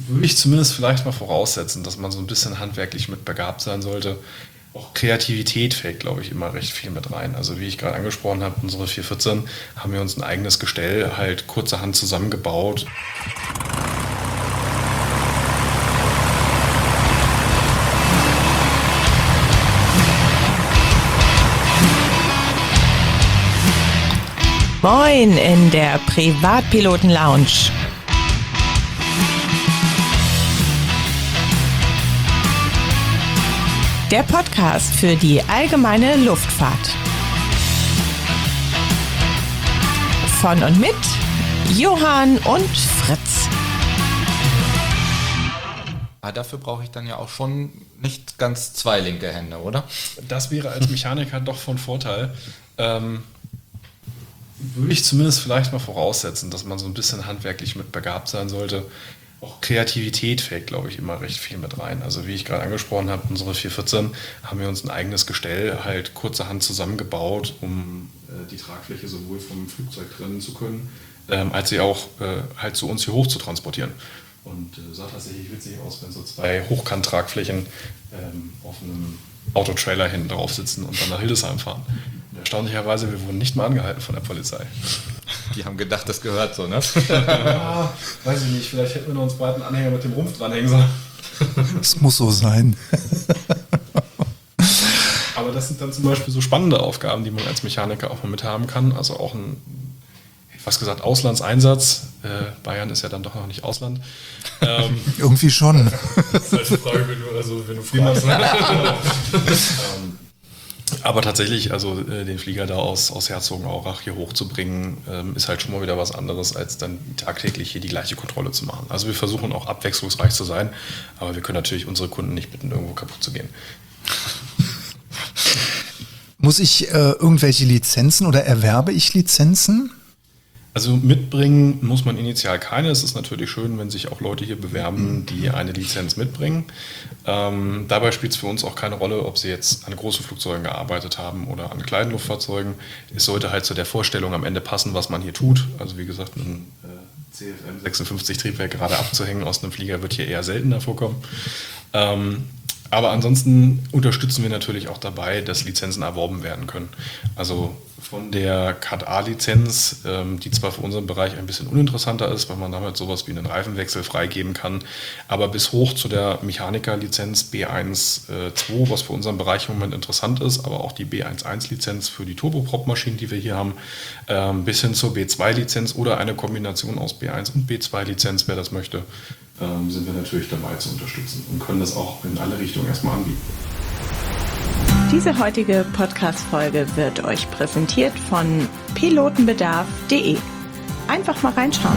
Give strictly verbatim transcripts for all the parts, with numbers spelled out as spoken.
würde ich zumindest vielleicht mal voraussetzen, dass man so ein bisschen handwerklich mit begabt sein sollte. Auch Kreativität fällt, glaube ich, immer recht viel mit rein. Also wie ich gerade angesprochen habe, unsere vier vierzehn haben wir uns ein eigenes Gestell halt kurzerhand zusammengebaut. Moin in der Privatpiloten-Lounge. Der Podcast für die allgemeine Luftfahrt. Von und mit Johann und Fritz. Aber dafür brauche ich dann ja auch schon nicht ganz zwei linke Hände, oder? Das wäre als Mechaniker doch von Vorteil. Ähm, würde ich zumindest vielleicht mal voraussetzen, dass man so ein bisschen handwerklich mit begabt sein sollte. Auch Kreativität fällt, glaube ich, immer recht viel mit rein. Also wie ich gerade angesprochen habe, unsere vier vierzehn haben wir uns ein eigenes Gestell halt kurzerhand zusammengebaut, um äh, die Tragfläche sowohl vom Flugzeug trennen zu können, ähm, als sie auch äh, halt zu uns hier hoch zu transportieren. Und äh, sah tatsächlich witzig aus, wenn so zwei Hochkant-Tragflächen ähm, auf einem Autotrailer hinten drauf sitzen und dann nach Hildesheim fahren. Erstaunlicherweise, wir wurden nicht mal angehalten von der Polizei. Die haben gedacht, das gehört so, ne? Ja, weiß ich nicht, vielleicht hätten wir noch uns beiden Anhänger mit dem Rumpf dranhängen sollen. Das muss so sein. Aber das sind dann zum Beispiel so spannende Aufgaben, die man als Mechaniker auch mal mithaben kann. Also auch ein, was gesagt, Auslandseinsatz. Äh, Bayern ist ja dann doch noch nicht Ausland. Ähm, Irgendwie schon. Das ist halt eine Frage, wenn du, also, wenn du fragst. ähm, aber tatsächlich, also äh, den Flieger da aus, aus Herzogenaurach hier hochzubringen, ähm, ist halt schon mal wieder was anderes, als dann tagtäglich hier die gleiche Kontrolle zu machen. Also wir versuchen auch abwechslungsreich zu sein, aber wir können natürlich unsere Kunden nicht bitten, irgendwo kaputt zu gehen. Muss ich äh, irgendwelche Lizenzen oder erwerbe ich Lizenzen? Also mitbringen muss man initial keine. Es ist natürlich schön, wenn sich auch Leute hier bewerben, die eine Lizenz mitbringen. Ähm, dabei spielt es für uns auch keine Rolle, ob sie jetzt an großen Flugzeugen gearbeitet haben oder an kleinen Luftfahrzeugen. Es sollte halt zu der Vorstellung am Ende passen, was man hier tut. Also wie gesagt, ein äh, C F M sechsundfünfzig Triebwerk gerade abzuhängen aus einem Flieger wird hier eher seltener vorkommen. Ähm, aber ansonsten unterstützen wir natürlich auch dabei, dass Lizenzen erworben werden können. Also von der C A D A-Lizenz, ähm, die zwar für unseren Bereich ein bisschen uninteressanter ist, weil man damit sowas wie einen Reifenwechsel freigeben kann, aber bis hoch zu der Mechaniker-Lizenz B eins Punkt zwei, was für unseren Bereich im Moment interessant ist, aber auch die B eins Punkt eins-Lizenz für die Turboprop-Maschinen, die wir hier haben, ähm, bis hin zur B zwei Lizenz oder eine Kombination aus B eins und B zwei Lizenz, wer das möchte, ähm, sind wir natürlich dabei zu unterstützen und können das auch in alle Richtungen erstmal anbieten. Diese heutige Podcast-Folge wird euch präsentiert von pilotenbedarf punkt de. Einfach mal reinschauen.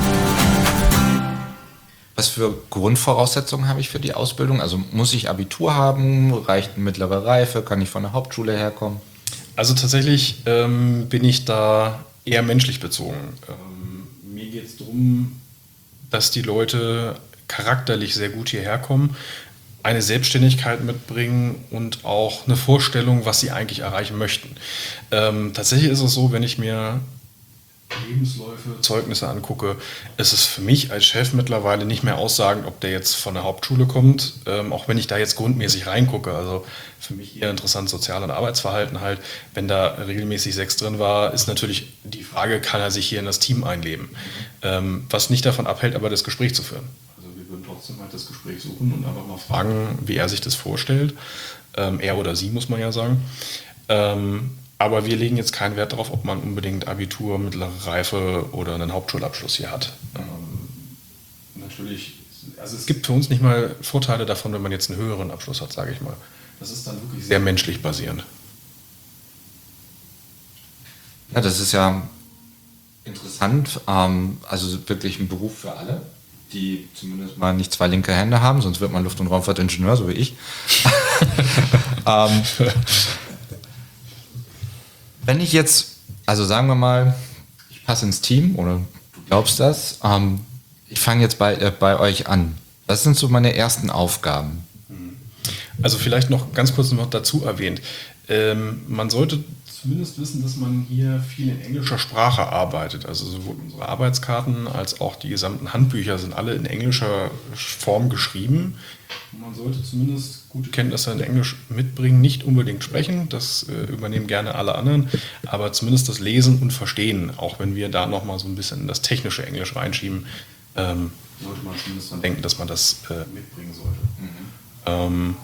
Was für Grundvoraussetzungen habe ich für die Ausbildung? Also muss ich Abitur haben? Reicht eine mittlere Reife? Kann ich von der Hauptschule herkommen? Also tatsächlich ähm, bin ich da eher menschlich bezogen. Ähm, mir geht es darum, dass die Leute charakterlich sehr gut hierher kommen, eine Selbstständigkeit mitbringen und auch eine Vorstellung, was sie eigentlich erreichen möchten. Ähm, tatsächlich ist es so, wenn ich mir Lebensläufe, Zeugnisse angucke, ist es für mich als Chef mittlerweile nicht mehr aussagend, ob der jetzt von der Hauptschule kommt, ähm, auch wenn ich da jetzt grundmäßig reingucke. Also für mich eher interessant Sozial- und Arbeitsverhalten halt. Wenn da regelmäßig sechs drin war, ist natürlich die Frage, kann er sich hier in das Team einleben? Ähm, was nicht davon abhält, aber das Gespräch zu führen. Wir würden trotzdem halt das Gespräch suchen und einfach mal fragen, wie er sich das vorstellt. Ähm, er oder sie, muss man ja sagen. Ähm, aber wir legen jetzt keinen Wert darauf, ob man unbedingt Abitur, mittlere Reife oder einen Hauptschulabschluss hier hat. Ähm, natürlich, also es gibt für uns nicht mal Vorteile davon, wenn man jetzt einen höheren Abschluss hat, sage ich mal. Das ist dann wirklich sehr menschlich basierend. Ja, das ist ja interessant. Ähm, also wirklich ein Beruf für alle, die zumindest mal nicht zwei linke Hände haben, sonst wird man Luft- und Raumfahrtingenieur, so wie ich. ähm, wenn ich jetzt, also sagen wir mal, ich passe ins Team oder du glaubst das, ähm, ich fange jetzt bei, äh, bei euch an. Was sind so meine ersten Aufgaben? Also vielleicht noch ganz kurz noch dazu erwähnt. Ähm, man sollte zumindest wissen, dass man hier viel in englischer Sprache arbeitet. Also sowohl unsere Arbeitskarten als auch die gesamten Handbücher sind alle in englischer Form geschrieben. Man sollte zumindest gute Kenntnisse in Englisch mitbringen, nicht unbedingt sprechen, das äh, übernehmen gerne alle anderen, aber zumindest das Lesen und Verstehen, auch wenn wir da nochmal so ein bisschen in das technische Englisch reinschieben, ähm, sollte man zumindest dran denken, dass man das äh, mitbringen sollte. Mhm. Ähm,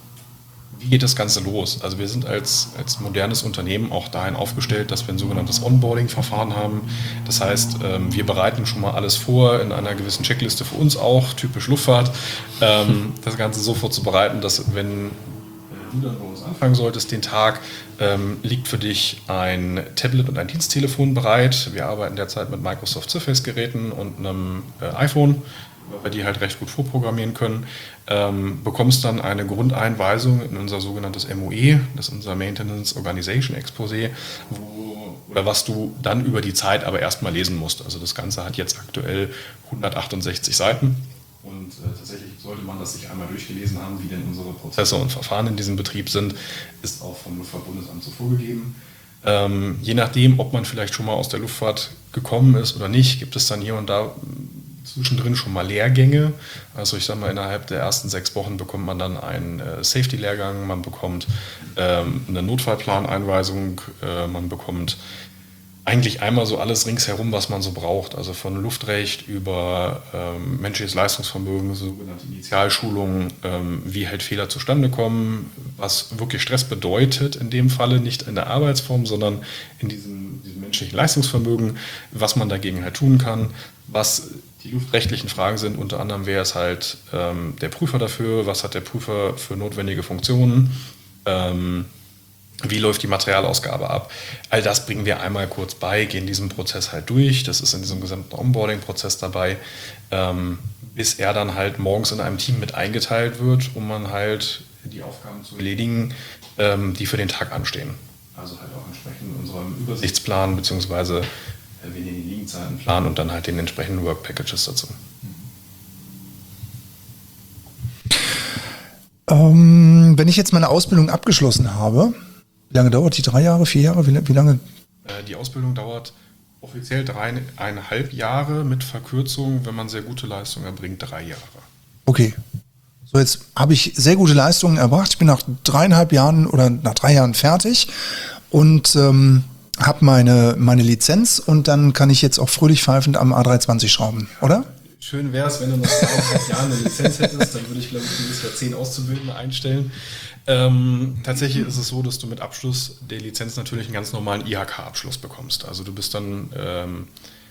Wie geht das Ganze los? Also wir sind als, als modernes Unternehmen auch dahin aufgestellt, dass wir ein sogenanntes Onboarding-Verfahren haben. Das heißt, ähm, wir bereiten schon mal alles vor in einer gewissen Checkliste für uns auch, typisch Luftfahrt, ähm, das Ganze so vorzubereiten, dass wenn du dann bei uns anfangen solltest, den Tag, ähm, liegt für dich ein Tablet und ein Diensttelefon bereit. Wir arbeiten derzeit mit Microsoft Surface-Geräten und einem äh, iPhone, weil wir die halt recht gut vorprogrammieren können, ähm, bekommst dann eine Grundeinweisung in unser sogenanntes M O E, das ist unser Maintenance Organization Exposé, wo, oder was du dann über die Zeit aber erstmal lesen musst. Also das Ganze hat jetzt aktuell hundertachtundsechzig Seiten und äh, tatsächlich sollte man das sich einmal durchgelesen haben, wie denn unsere Prozesse und Verfahren in diesem Betrieb sind, ist auch vom Luftfahrtbundesamt so vorgegeben. Ähm, je nachdem, ob man vielleicht schon mal aus der Luftfahrt gekommen ist oder nicht, gibt es dann hier und da zwischendrin schon mal Lehrgänge. Also ich sage mal, innerhalb der ersten sechs Wochen bekommt man dann einen äh, Safety-Lehrgang, man bekommt ähm, eine Notfallplaneinweisung, äh, man bekommt eigentlich einmal so alles ringsherum, was man so braucht. Also von Luftrecht über ähm, menschliches Leistungsvermögen, sogenannte Initialschulungen, ähm, wie halt Fehler zustande kommen, was wirklich Stress bedeutet in dem Falle, nicht in der Arbeitsform, sondern in diesem, diesem menschlichen Leistungsvermögen, was man dagegen halt tun kann, was die luftrechtlichen Fragen sind. Unter anderem, wer ist halt ähm, der Prüfer dafür, was hat der Prüfer für notwendige Funktionen, ähm, wie läuft die Materialausgabe ab. All das bringen wir einmal kurz bei, gehen diesen Prozess halt durch. Das ist in diesem gesamten Onboarding-Prozess dabei, ähm, bis er dann halt morgens in einem Team mit eingeteilt wird, um man halt die Aufgaben zu erledigen, ähm, die für den Tag anstehen. Also halt auch entsprechend unserem Übersichtsplan, beziehungsweise äh, wir nehmen den Liegenzeitenplan und dann halt den entsprechenden Work Packages dazu. Ähm, wenn ich jetzt meine Ausbildung abgeschlossen habe, wie lange dauert die? Drei Jahre, vier Jahre? Wie, wie lange? Die Ausbildung dauert offiziell dreieinhalb Jahre, mit Verkürzung, wenn man sehr gute Leistungen erbringt, drei Jahre. Okay. So, jetzt habe ich sehr gute Leistungen erbracht. Ich bin nach dreieinhalb Jahren oder nach drei Jahren fertig und ähm, habe meine, meine Lizenz und dann kann ich jetzt auch fröhlich pfeifend am A dreihundertzwanzig schrauben, oder? Schön wäre es, wenn du nach dreieinhalb Jahren eine Lizenz hättest, dann würde ich, glaube ich, dieses Jahr zehn Auszubildende einstellen. Ähm, tatsächlich ist es so, dass du mit Abschluss der Lizenz natürlich einen ganz normalen I H K-Abschluss bekommst. Also du bist dann ähm,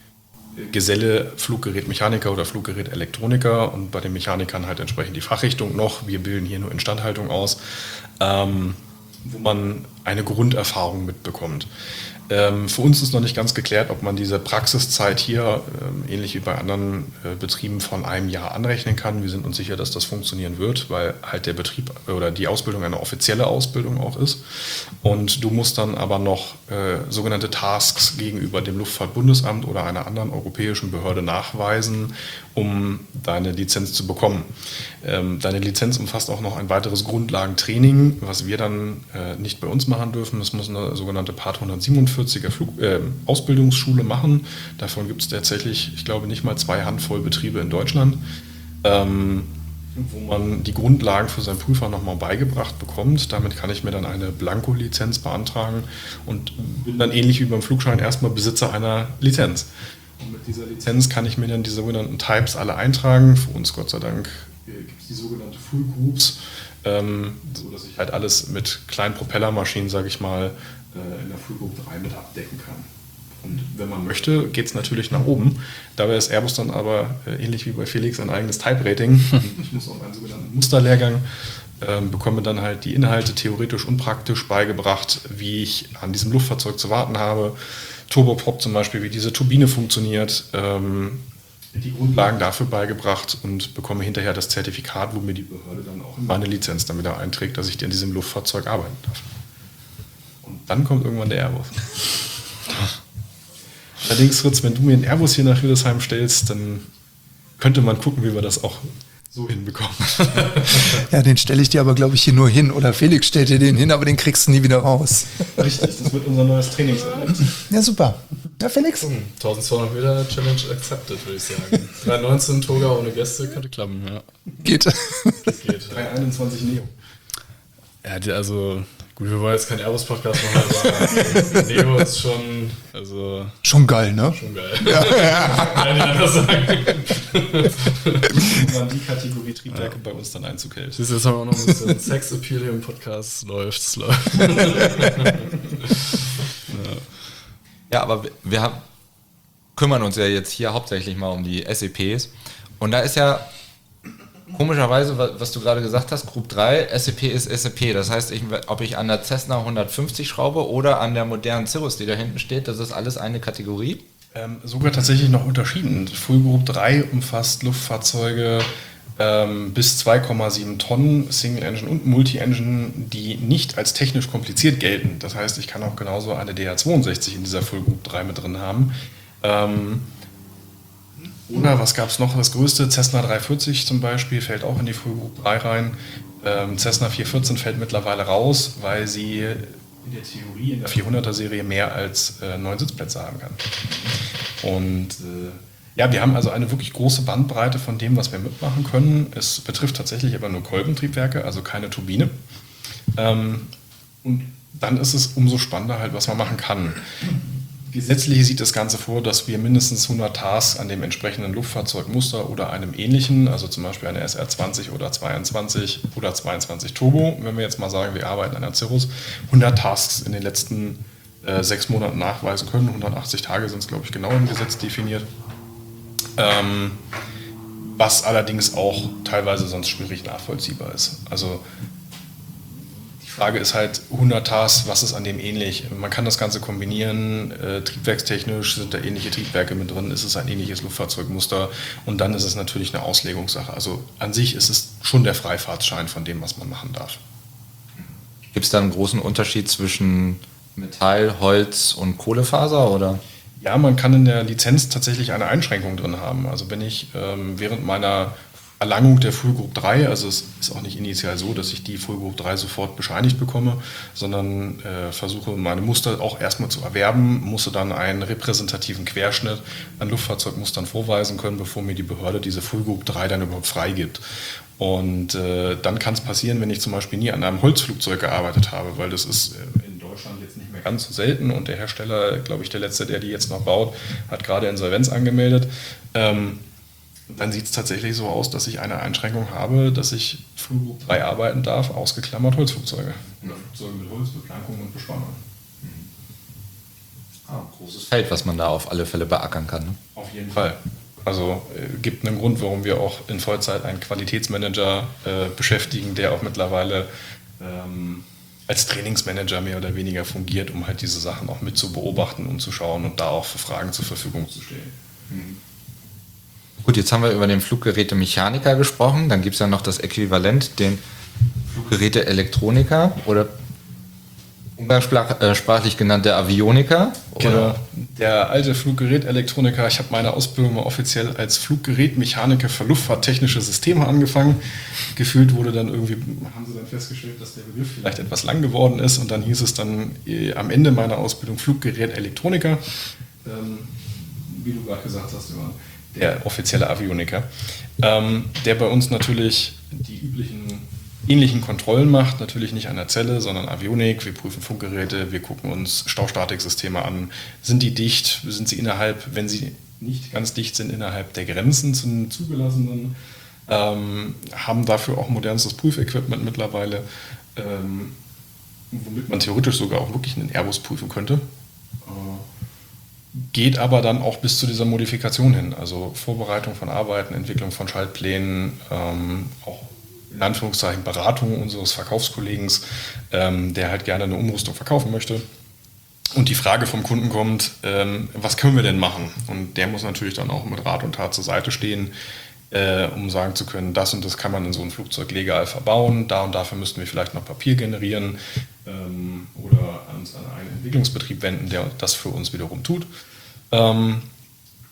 Geselle Fluggerätmechaniker oder Fluggerätelektroniker und bei den Mechanikern halt entsprechend die Fachrichtung noch. Wir bilden hier nur Instandhaltung aus, ähm, wo man eine Grunderfahrung mitbekommt. Ähm, für uns ist noch nicht ganz geklärt, ob man diese Praxiszeit hier, ähm, ähnlich wie bei anderen äh, Betrieben, von einem Jahr anrechnen kann. Wir sind uns sicher, dass das funktionieren wird, weil halt der Betrieb oder die Ausbildung eine offizielle Ausbildung auch ist. Und du musst dann aber noch äh, sogenannte Tasks gegenüber dem Luftfahrtbundesamt oder einer anderen europäischen Behörde nachweisen, um deine Lizenz zu bekommen. Ähm, deine Lizenz umfasst auch noch ein weiteres Grundlagentraining, was wir dann äh, nicht bei uns machen dürfen. Das muss eine sogenannte Part hundertsiebenundvierziger Flug, äh, Ausbildungsschule machen. Davon gibt es tatsächlich, ich glaube, nicht mal zwei Handvoll Betriebe in Deutschland, ähm, wo man die Grundlagen für seinen Prüfer nochmal beigebracht bekommt. Damit kann ich mir dann eine Blanko-Lizenz beantragen und bin dann ähnlich wie beim Flugschein erstmal Besitzer einer Lizenz. Und mit dieser Lizenz kann ich mir dann die sogenannten Types alle eintragen. Für uns, Gott sei Dank, gibt es die sogenannte Full Groups, ähm, so dass ich halt alles mit kleinen Propellermaschinen, sage ich mal, äh, in der Full Group drei mit abdecken kann. Und wenn man möchte, geht es natürlich nach oben. Dabei ist Airbus dann aber, äh, ähnlich wie bei Felix, ein eigenes Type-Rating. Ich muss auf einen sogenannten Musterlehrgang, äh, bekomme dann halt die Inhalte theoretisch und praktisch beigebracht, wie ich an diesem Luftfahrzeug zu warten habe. Turboprop zum Beispiel, wie diese Turbine funktioniert, ähm, die Grundlagen dafür beigebracht und bekomme hinterher das Zertifikat, wo mir die Behörde dann auch meine Lizenz dann wieder einträgt, dass ich an diesem Luftfahrzeug arbeiten darf. Und dann kommt irgendwann der Airbus. Allerdings, Fritz, wenn du mir einen Airbus hier nach Hildesheim stellst, dann könnte man gucken, wie wir das auch so hinbekommen. Ja, den stelle ich dir aber, glaube ich, hier nur hin. Oder Felix stellt dir den hin, aber den kriegst du nie wieder raus. Richtig, das wird unser neues Trainingselement. Ja, super. Ja, Felix? eintausendzweihundert Meter Challenge accepted, würde ich sagen. drei neunzehn Toga ohne Gäste könnte klappen, ja. Geht. Das geht. drei einundzwanzig Neo. Ja, die, also, gut, wir wollen jetzt keinen Airbus-Podcast machen, aber Neo ist schon, also... Schon geil, ne? Schon geil. Ja, ja. Kann ich anders sagen. Wann die Kategorie Triebwerke ja. bei uns dann Einzug hält. Siehst du, jetzt haben wir auch noch ein bisschen Sex-Appeal hier im Podcast. Läuft, es läuft. ja. Ja, aber wir, wir haben, kümmern uns ja jetzt hier hauptsächlich mal um die S E Ps. Und da ist ja komischerweise, was du gerade gesagt hast, Group drei, S E P ist S E P. Das heißt, ich, ob ich an der Cessna hundertfünfzig schraube oder an der modernen Cirrus, die da hinten steht, das ist alles eine Kategorie? Ähm, sogar tatsächlich noch unterschieden. Full Group drei umfasst Luftfahrzeuge ähm, bis zwei Komma sieben Tonnen, Single Engine und Multi-Engine, die nicht als technisch kompliziert gelten. Das heißt, ich kann auch genauso eine D H zweiundsechzig in dieser Full Group drei mit drin haben. Ähm, oder was gab es noch? Das größte, Cessna dreihundertvierzig zum Beispiel, fällt auch in die Full Group drei rein. Ähm, Cessna vierhundertvierzehn fällt mittlerweile raus, weil sie in der Theorie in der vierhunderter Serie mehr als äh, neun Sitzplätze haben kann. Und äh, ja, wir haben also eine wirklich große Bandbreite von dem, was wir mitmachen können. Es betrifft tatsächlich aber nur Kolbentriebwerke, also keine Turbine. Ähm, und dann ist es umso spannender halt, was man machen kann. Gesetzlich sieht das Ganze vor, dass wir mindestens hundert Tasks an dem entsprechenden Luftfahrzeugmuster oder einem ähnlichen, also zum Beispiel eine S R zwanzig oder zweiundzwanzig oder zweiundzwanzig Turbo, wenn wir jetzt mal sagen, wir arbeiten an einer Cirrus, hundert Tasks in den letzten äh, sechs Monaten nachweisen können. hundertachtzig Tage sind es, glaube ich, genau im Gesetz definiert. Ähm, was allerdings auch teilweise sonst schwierig nachvollziehbar ist. Also die Frage ist halt, hundert Tasks, was ist an dem ähnlich? Man kann das Ganze kombinieren, äh, triebwerkstechnisch sind da ähnliche Triebwerke mit drin, ist es ein ähnliches Luftfahrzeugmuster und dann ist es natürlich eine Auslegungssache. Also an sich ist es schon der Freifahrtschein von dem, was man machen darf. Gibt es da einen großen Unterschied zwischen Metall, Holz und Kohlefaser, oder? Ja, man kann in der Lizenz tatsächlich eine Einschränkung drin haben. Also wenn ich ähm, während meiner Erlangung der Full Group drei, also es ist auch nicht initial so, dass ich die Full Group drei sofort bescheinigt bekomme, sondern äh, versuche meine Muster auch erstmal zu erwerben, musste dann einen repräsentativen Querschnitt an Luftfahrzeugmustern vorweisen können, bevor mir die Behörde diese Full Group drei dann überhaupt freigibt. Und äh, dann kann es passieren, wenn ich zum Beispiel nie an einem Holzflugzeug gearbeitet habe, weil das ist äh, in Deutschland jetzt nicht mehr ganz so selten und der Hersteller, glaube ich, der letzte, der die jetzt noch baut, hat gerade Insolvenz angemeldet. Ähm, dann sieht es tatsächlich so aus, dass ich eine Einschränkung habe, dass ich Full Group drei arbeiten darf, ausgeklammert Holzflugzeuge. Oder Flugzeuge mit Holz, Beplankung und Bespannung. Ah, großes Feld, was man da auf alle Fälle beackern kann. Ne? Auf jeden Fall. Also äh, gibt einen Grund, warum wir auch in Vollzeit einen Qualitätsmanager äh, beschäftigen, der auch mittlerweile ähm, als Trainingsmanager mehr oder weniger fungiert, um halt diese Sachen auch mit zu beobachten und zu schauen und da auch für Fragen zur Verfügung zu stellen. Mhm. Gut, jetzt haben wir über den Fluggerätemechaniker gesprochen, dann gibt es ja noch das Äquivalent, den Fluggeräteelektroniker oder umgangssprachlich genannt der Avioniker. Genau, Oder? Der alte Fluggerätelektroniker. Ich habe meine Ausbildung mal offiziell als Fluggerätmechaniker für luftfahrttechnische Systeme angefangen. Gefühlt wurde dann irgendwie, haben sie dann festgestellt, dass der Begriff vielleicht etwas lang geworden ist und dann hieß es dann eh, am Ende meiner Ausbildung Fluggerätelektroniker. Ähm, wie du gerade gesagt hast, immer der offizielle Avioniker, ähm, der bei uns natürlich die üblichen ähnlichen Kontrollen macht, natürlich nicht an der Zelle, sondern Avionik. Wir prüfen Funkgeräte, wir gucken uns Stausstatik-Systeme an. Sind die dicht? Sind sie innerhalb, wenn sie nicht ganz dicht sind, innerhalb der Grenzen zu den zugelassenen? Ähm, haben dafür auch modernstes Prüfequipment mittlerweile, ähm, womit man theoretisch sogar auch wirklich einen Airbus prüfen könnte. Äh, geht aber dann auch bis zu dieser Modifikation hin. Also Vorbereitung von Arbeiten, Entwicklung von Schaltplänen, ähm, auch in Anführungszeichen Beratung unseres Verkaufskollegen, ähm, der halt gerne eine Umrüstung verkaufen möchte. Und die Frage vom Kunden kommt, ähm, was können wir denn machen? Und der muss natürlich dann auch mit Rat und Tat zur Seite stehen, äh, um sagen zu können, das und das kann man in so ein Flugzeug legal verbauen, da und dafür müssten wir vielleicht noch Papier generieren ähm, oder uns an einen Entwicklungsbetrieb wenden, der das für uns wiederum tut. Ähm,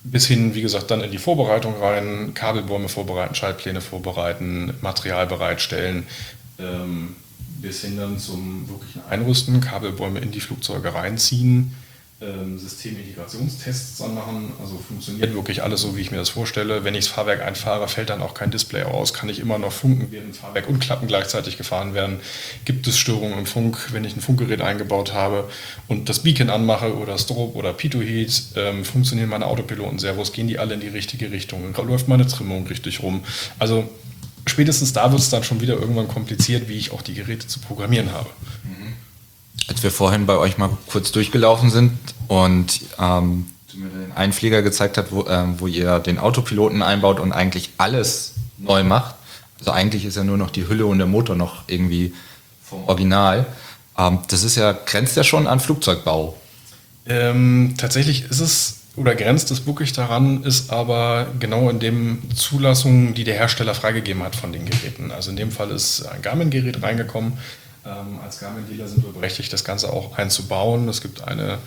bis hin, wie gesagt, dann in die Vorbereitung rein, Kabelbäume vorbereiten, Schaltpläne vorbereiten, Material bereitstellen, ähm, bis hin dann zum wirklichen Einrüsten, Kabelbäume in die Flugzeuge reinziehen, ähm, Systemintegrationstests dann machen, also funktioniert wirklich alles so, wie ich mir das vorstelle. Wenn ich das Fahrwerk einfahre, fällt dann auch kein Display aus, kann ich immer noch funken, während Fahrwerk und Klappen gleichzeitig gefahren werden. Gibt es Störungen im Funk, wenn ich ein Funkgerät eingebaut habe und das Beacon anmache oder Strobe oder Pitot-Heat, ähm, funktionieren meine Autopiloten-Servos, gehen die alle in die richtige Richtung, läuft meine Trimmung richtig rum. Also spätestens da wird es dann schon wieder irgendwann kompliziert, wie ich auch die Geräte zu programmieren habe. Als wir vorhin bei euch mal kurz durchgelaufen sind und ähm, du mir den Einflieger gezeigt hast, wo, ähm, wo ihr den Autopiloten einbaut und eigentlich alles neu macht, also eigentlich ist ja nur noch die Hülle und der Motor noch irgendwie vom Original, ähm, das ist ja, grenzt ja schon an Flugzeugbau. Ähm, tatsächlich ist es, oder grenzt es wirklich daran, ist aber genau in dem Zulassungen, die der Hersteller freigegeben hat von den Geräten. Also in dem Fall ist ein Garmin-Gerät reingekommen. Ähm, als Garmin-Dealer sind wir berechtigt, das Ganze auch einzubauen. Es gibt eine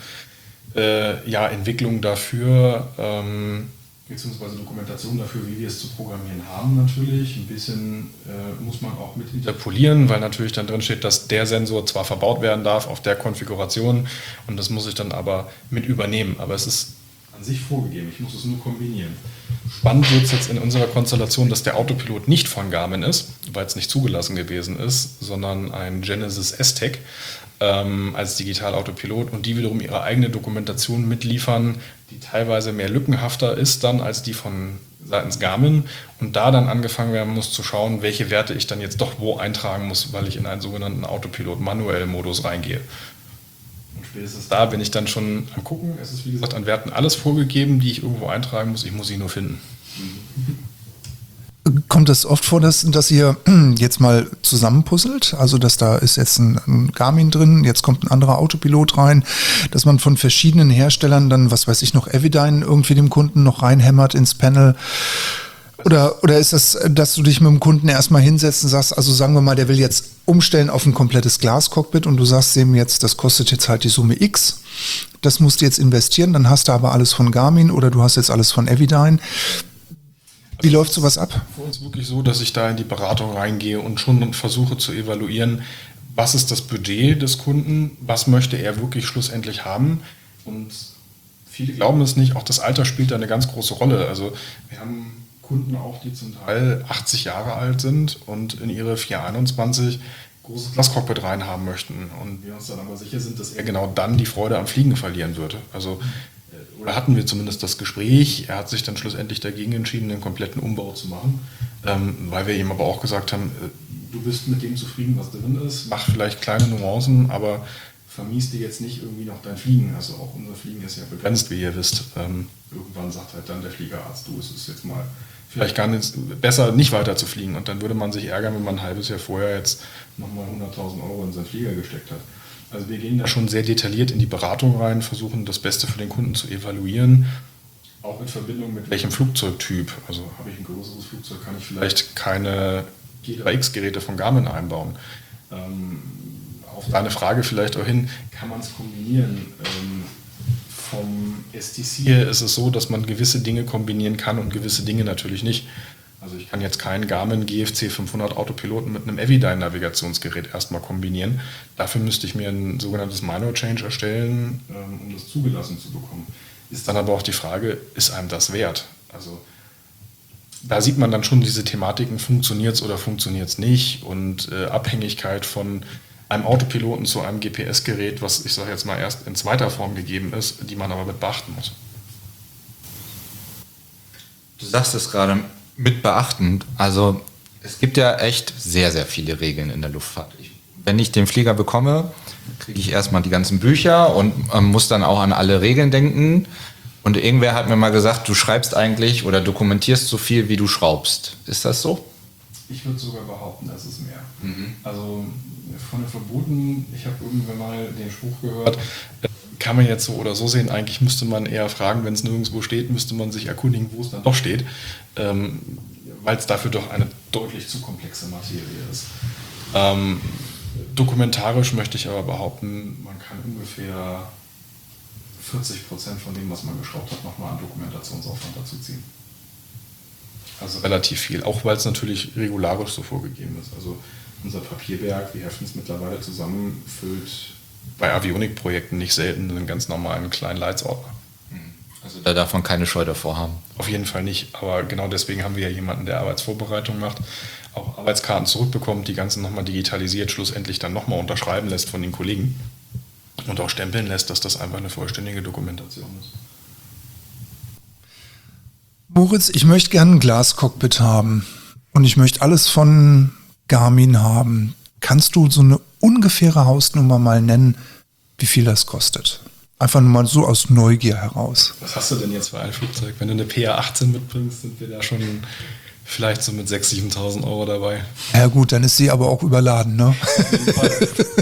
äh, ja, Entwicklung dafür, ähm, beziehungsweise Dokumentation dafür, wie wir es zu programmieren haben natürlich. Ein bisschen äh, muss man auch mit interpolieren, weil natürlich dann drin steht, dass der Sensor zwar verbaut werden darf auf der Konfiguration und das muss ich dann aber mit übernehmen. Aber es ist an sich vorgegeben, ich muss es nur kombinieren. Spannend wird es jetzt in unserer Konstellation, dass der Autopilot nicht von Garmin ist, weil es nicht zugelassen gewesen ist, sondern ein Genesis S-Tech ähm, als Digitalautopilot und die wiederum ihre eigene Dokumentation mitliefern, die teilweise mehr lückenhafter ist dann als die von seitens Garmin und da dann angefangen werden muss zu schauen, welche Werte ich dann jetzt doch wo eintragen muss, weil ich in einen sogenannten Autopilot-Manuell-Modus reingehe. Und spätestens da bin ich dann schon am Gucken. Es ist wie gesagt an Werten alles vorgegeben, die ich irgendwo eintragen muss. Ich muss sie nur finden. Kommt es oft vor, dass, dass ihr jetzt mal zusammenpuzzelt? Also, dass da ist jetzt ein, ein Garmin drin, jetzt kommt ein anderer Autopilot rein, dass man von verschiedenen Herstellern dann, was weiß ich noch, Evidyne irgendwie dem Kunden noch reinhämmert ins Panel? Oder, oder ist das, dass du dich mit dem Kunden erstmal hinsetzt und sagst, also sagen wir mal, der will jetzt umstellen auf ein komplettes Glascockpit und du sagst dem jetzt, das kostet jetzt halt die Summe X, das musst du jetzt investieren, dann hast du aber alles von Garmin oder du hast jetzt alles von Evidyne. Wie also läuft sowas ab? Für uns wirklich so, dass ich da in die Beratung reingehe und schon versuche zu evaluieren, was ist das Budget des Kunden, was möchte er wirklich schlussendlich haben und viele glauben es nicht, auch das Alter spielt da eine ganz große Rolle. Also wir haben Kunden auch, die zum Teil achtzig Jahre alt sind und in ihre vier einundzwanzig großes Glascockpit reinhaben möchten. Und wir uns dann aber sicher sind, dass er genau dann die Freude am Fliegen verlieren würde. Also, oder hatten wir zumindest das Gespräch. Er hat sich dann schlussendlich dagegen entschieden, den kompletten Umbau zu machen, ähm, weil wir ihm aber auch gesagt haben, äh, du bist mit dem zufrieden, was drin ist, mach vielleicht kleine Nuancen, aber vermies dir jetzt nicht irgendwie noch dein Fliegen. Also auch unser Fliegen ist ja begrenzt, wie ihr wisst. Ähm, irgendwann sagt halt dann der Fliegerarzt, du, es ist jetzt mal vielleicht gar nicht besser, nicht weiter zu fliegen. Und dann würde man sich ärgern, wenn man ein halbes Jahr vorher jetzt nochmal hunderttausend Euro in seinen Flieger gesteckt hat. Also wir gehen da schon sehr detailliert in die Beratung rein, versuchen das Beste für den Kunden zu evaluieren, auch in Verbindung mit welchem Flugzeugtyp. Also habe ich ein größeres Flugzeug, kann ich vielleicht keine G drei X-Geräte von Garmin einbauen. Ähm, auf deine Frage vielleicht auch hin, kann man es kombinieren? Ähm, vom S T C her ist es so, dass man gewisse Dinge kombinieren kann und gewisse Dinge natürlich nicht. Also ich kann jetzt keinen Garmin G F C fünfhundert Autopiloten mit einem Evidyne Navigationsgerät erstmal kombinieren. Dafür müsste ich mir ein sogenanntes Minor Change erstellen, um das zugelassen zu bekommen. Ist dann aber auch die Frage, ist einem das wert? Also da sieht man dann schon diese Thematiken, funktioniert es oder funktioniert es nicht und äh, Abhängigkeit von einem Autopiloten zu einem G P S-Gerät, was ich sage jetzt mal erst in zweiter Form gegeben ist, die man aber mit beachten muss. Du sagst es gerade mit beachtend, also es gibt ja echt sehr, sehr viele Regeln in der Luftfahrt. Ich, wenn ich den Flieger bekomme, kriege ich erstmal die ganzen Bücher und ähm, muss dann auch an alle Regeln denken. Und irgendwer hat mir mal gesagt, du schreibst eigentlich oder dokumentierst so viel, wie du schraubst. Ist das so? Ich würde sogar behaupten, das ist mehr. Mhm. Also von den Verboten, ich habe irgendwann mal den Spruch gehört, kann man jetzt so oder so sehen, eigentlich müsste man eher fragen, wenn es nirgendwo steht, müsste man sich erkundigen, wo es dann doch steht, ähm, weil es dafür doch eine deutlich zu komplexe Materie ist. Ähm, dokumentarisch möchte ich aber behaupten, man kann ungefähr vierzig Prozent von dem, was man geschraubt hat, nochmal an Dokumentationsaufwand dazu ziehen. Also relativ viel, auch weil es natürlich regularisch so vorgegeben ist. Also unser Papierberg, wir heften es mittlerweile zusammen, füllt bei Avionik-Projekten nicht selten einen ganz normalen kleinen Leitsordner. Also da darf man keine Scheu davor haben. Auf jeden Fall nicht, aber genau deswegen haben wir ja jemanden, der Arbeitsvorbereitung macht, auch Arbeitskarten zurückbekommt, die ganzen nochmal digitalisiert, schlussendlich dann nochmal unterschreiben lässt von den Kollegen und auch stempeln lässt, dass das einfach eine vollständige Dokumentation ist. Moritz, ich möchte gerne ein Glascockpit haben und ich möchte alles von Garmin haben. Kannst du so eine ungefähre Hausnummer mal nennen, wie viel das kostet? Einfach nur mal so aus Neugier heraus. Was hast du denn jetzt für ein Flugzeug? Wenn du eine P A achtzehn mitbringst, sind wir da schon vielleicht so mit sechstausend, siebentausend Euro dabei. Ja gut, dann ist sie aber auch überladen, ne? Auf jeden Fall.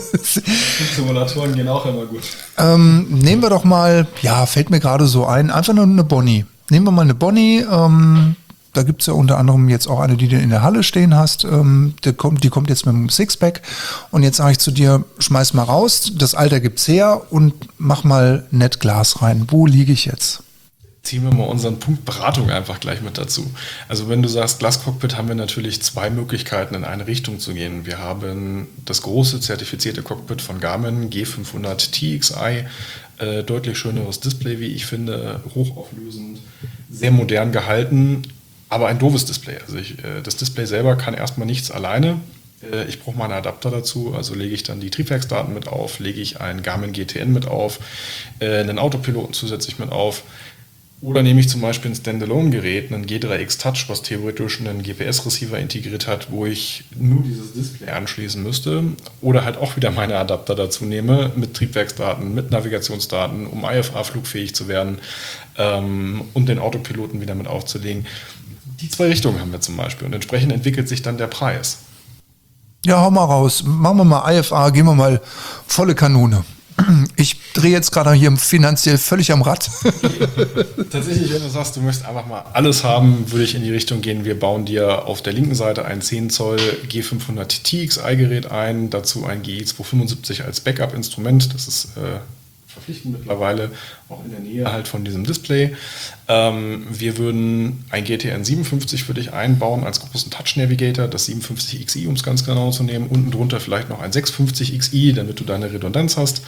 Simulatoren gehen auch immer gut. Ähm, nehmen wir doch mal, ja, fällt mir gerade so ein, einfach nur eine Bonnie. Nehmen wir mal eine Bonnie, ähm, da gibt es ja unter anderem jetzt auch eine, die du in der Halle stehen hast, ähm, die, kommt, die kommt jetzt mit einem Sixpack und jetzt sage ich zu dir, schmeiß mal raus, das Alter gibt's her und mach mal nett Glas rein. Wo liege ich jetzt? Ziehen wir mal unseren Punkt Beratung einfach gleich mit dazu. Also wenn du sagst Glascockpit, haben wir natürlich zwei Möglichkeiten, in eine Richtung zu gehen. Wir haben das große zertifizierte Cockpit von Garmin G fünfhundert T X I, äh, deutlich schöneres Display, wie ich finde, hochauflösend, sehr modern gehalten, aber ein doofes Display. Also ich, äh, das Display selber kann erstmal nichts alleine. Äh, ich brauche mal einen Adapter dazu, also lege ich dann die Triebwerksdaten mit auf, lege ich einen Garmin G T N mit auf, äh, einen Autopiloten zusätzlich mit auf. Oder nehme ich zum Beispiel ein Standalone-Gerät, einen G drei X Touch, was theoretisch einen G P S-Receiver integriert hat, wo ich nur dieses Display anschließen müsste. Oder halt auch wieder meine Adapter dazu nehme, mit Triebwerksdaten, mit Navigationsdaten, um I F A-flugfähig zu werden ähm, und den Autopiloten wieder mit aufzulegen. Die zwei Richtungen haben wir zum Beispiel und entsprechend entwickelt sich dann der Preis. Ja, hau mal raus. Machen wir mal I F A, gehen wir mal volle Kanone. Ich drehe jetzt gerade hier finanziell völlig am Rad. Tatsächlich, wenn du sagst, du möchtest einfach mal alles haben, würde ich in die Richtung gehen, wir bauen dir auf der linken Seite ein zehn Zoll G fünfhundert T X I-Gerät ein, dazu ein G I zweihundertfünfundsiebzig als Backup-Instrument, das ist äh, verpflichtend mittlerweile, auch in der Nähe halt von diesem Display. Ähm, wir würden ein G T N siebenundfünfzig für dich einbauen als großen Touch-Navigator, das siebenundfünfzig X I, um es ganz genau zu nehmen, unten drunter vielleicht noch ein sechshundertfünfzig X I, damit du deine Redundanz hast.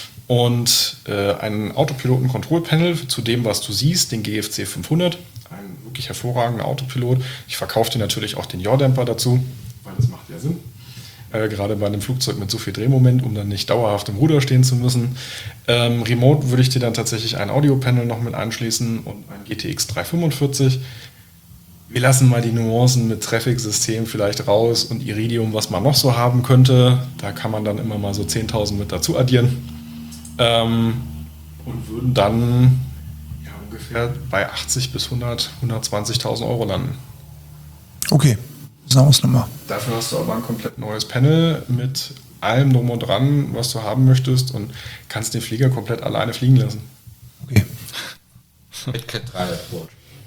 Und äh, ein Autopiloten-Control-Panel zu dem, was du siehst, den G F C fünfhundert, ein wirklich hervorragender Autopilot. Ich verkaufe dir natürlich auch den Yaw-Dämper dazu, weil das macht ja Sinn. Äh, gerade bei einem Flugzeug mit so viel Drehmoment, um dann nicht dauerhaft im Ruder stehen zu müssen. Ähm, remote würde ich dir dann tatsächlich ein Audio-Panel noch mit anschließen und ein G T X dreihundertfünfundfünfzig. Wir lassen mal die Nuancen mit Traffic-System vielleicht raus und Iridium, was man noch so haben könnte. Da kann man dann immer mal so zehntausend mit dazu addieren. Ähm, und würden dann ja, ungefähr bei achtzig bis hundert, hundertzwanzigtausend Euro landen. Okay, das ist eine Hausnummer. Dafür hast du aber ein komplett neues Panel mit allem drum und dran, was du haben möchtest und kannst den Flieger komplett alleine fliegen lassen. Okay. Mit Cat drei Approach.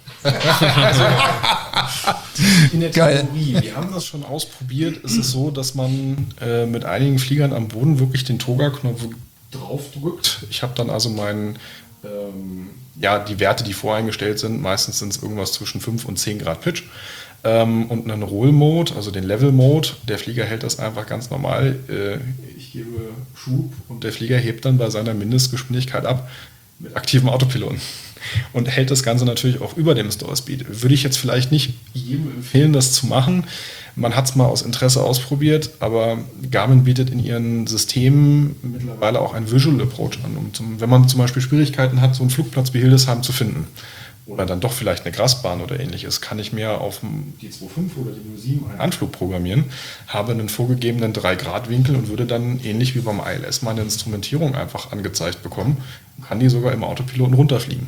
In der Geil. Theorie, wir haben das schon ausprobiert. Es ist so, dass man äh, mit einigen Fliegern am Boden wirklich den Toga-Knopf draufdrückt. Ich habe dann also meinen, ähm, ja, die Werte, die voreingestellt sind, meistens sind es irgendwas zwischen fünf und zehn Grad Pitch. Ähm, und einen Roll-Mode, also den Level-Mode. Der Flieger hält das einfach ganz normal. Äh, ich gebe Schub und der Flieger hebt dann bei seiner Mindestgeschwindigkeit ab mit aktivem Autopiloten. Und hält das Ganze natürlich auch über dem Stall Speed. Würde ich jetzt vielleicht nicht jedem empfehlen, das zu machen. Man hat es mal aus Interesse ausprobiert, aber Garmin bietet in ihren Systemen mittlerweile auch einen Visual Approach an. Um zum, wenn man zum Beispiel Schwierigkeiten hat, so einen Flugplatz wie Hildesheim zu finden oder dann doch vielleicht eine Grasbahn oder ähnliches, kann ich mir auf die zwei Komma fünf oder die null sieben einen Anflug programmieren, habe einen vorgegebenen drei Grad Winkel und würde dann ähnlich wie beim I L S meine Instrumentierung einfach angezeigt bekommen und kann die sogar im Autopiloten runterfliegen.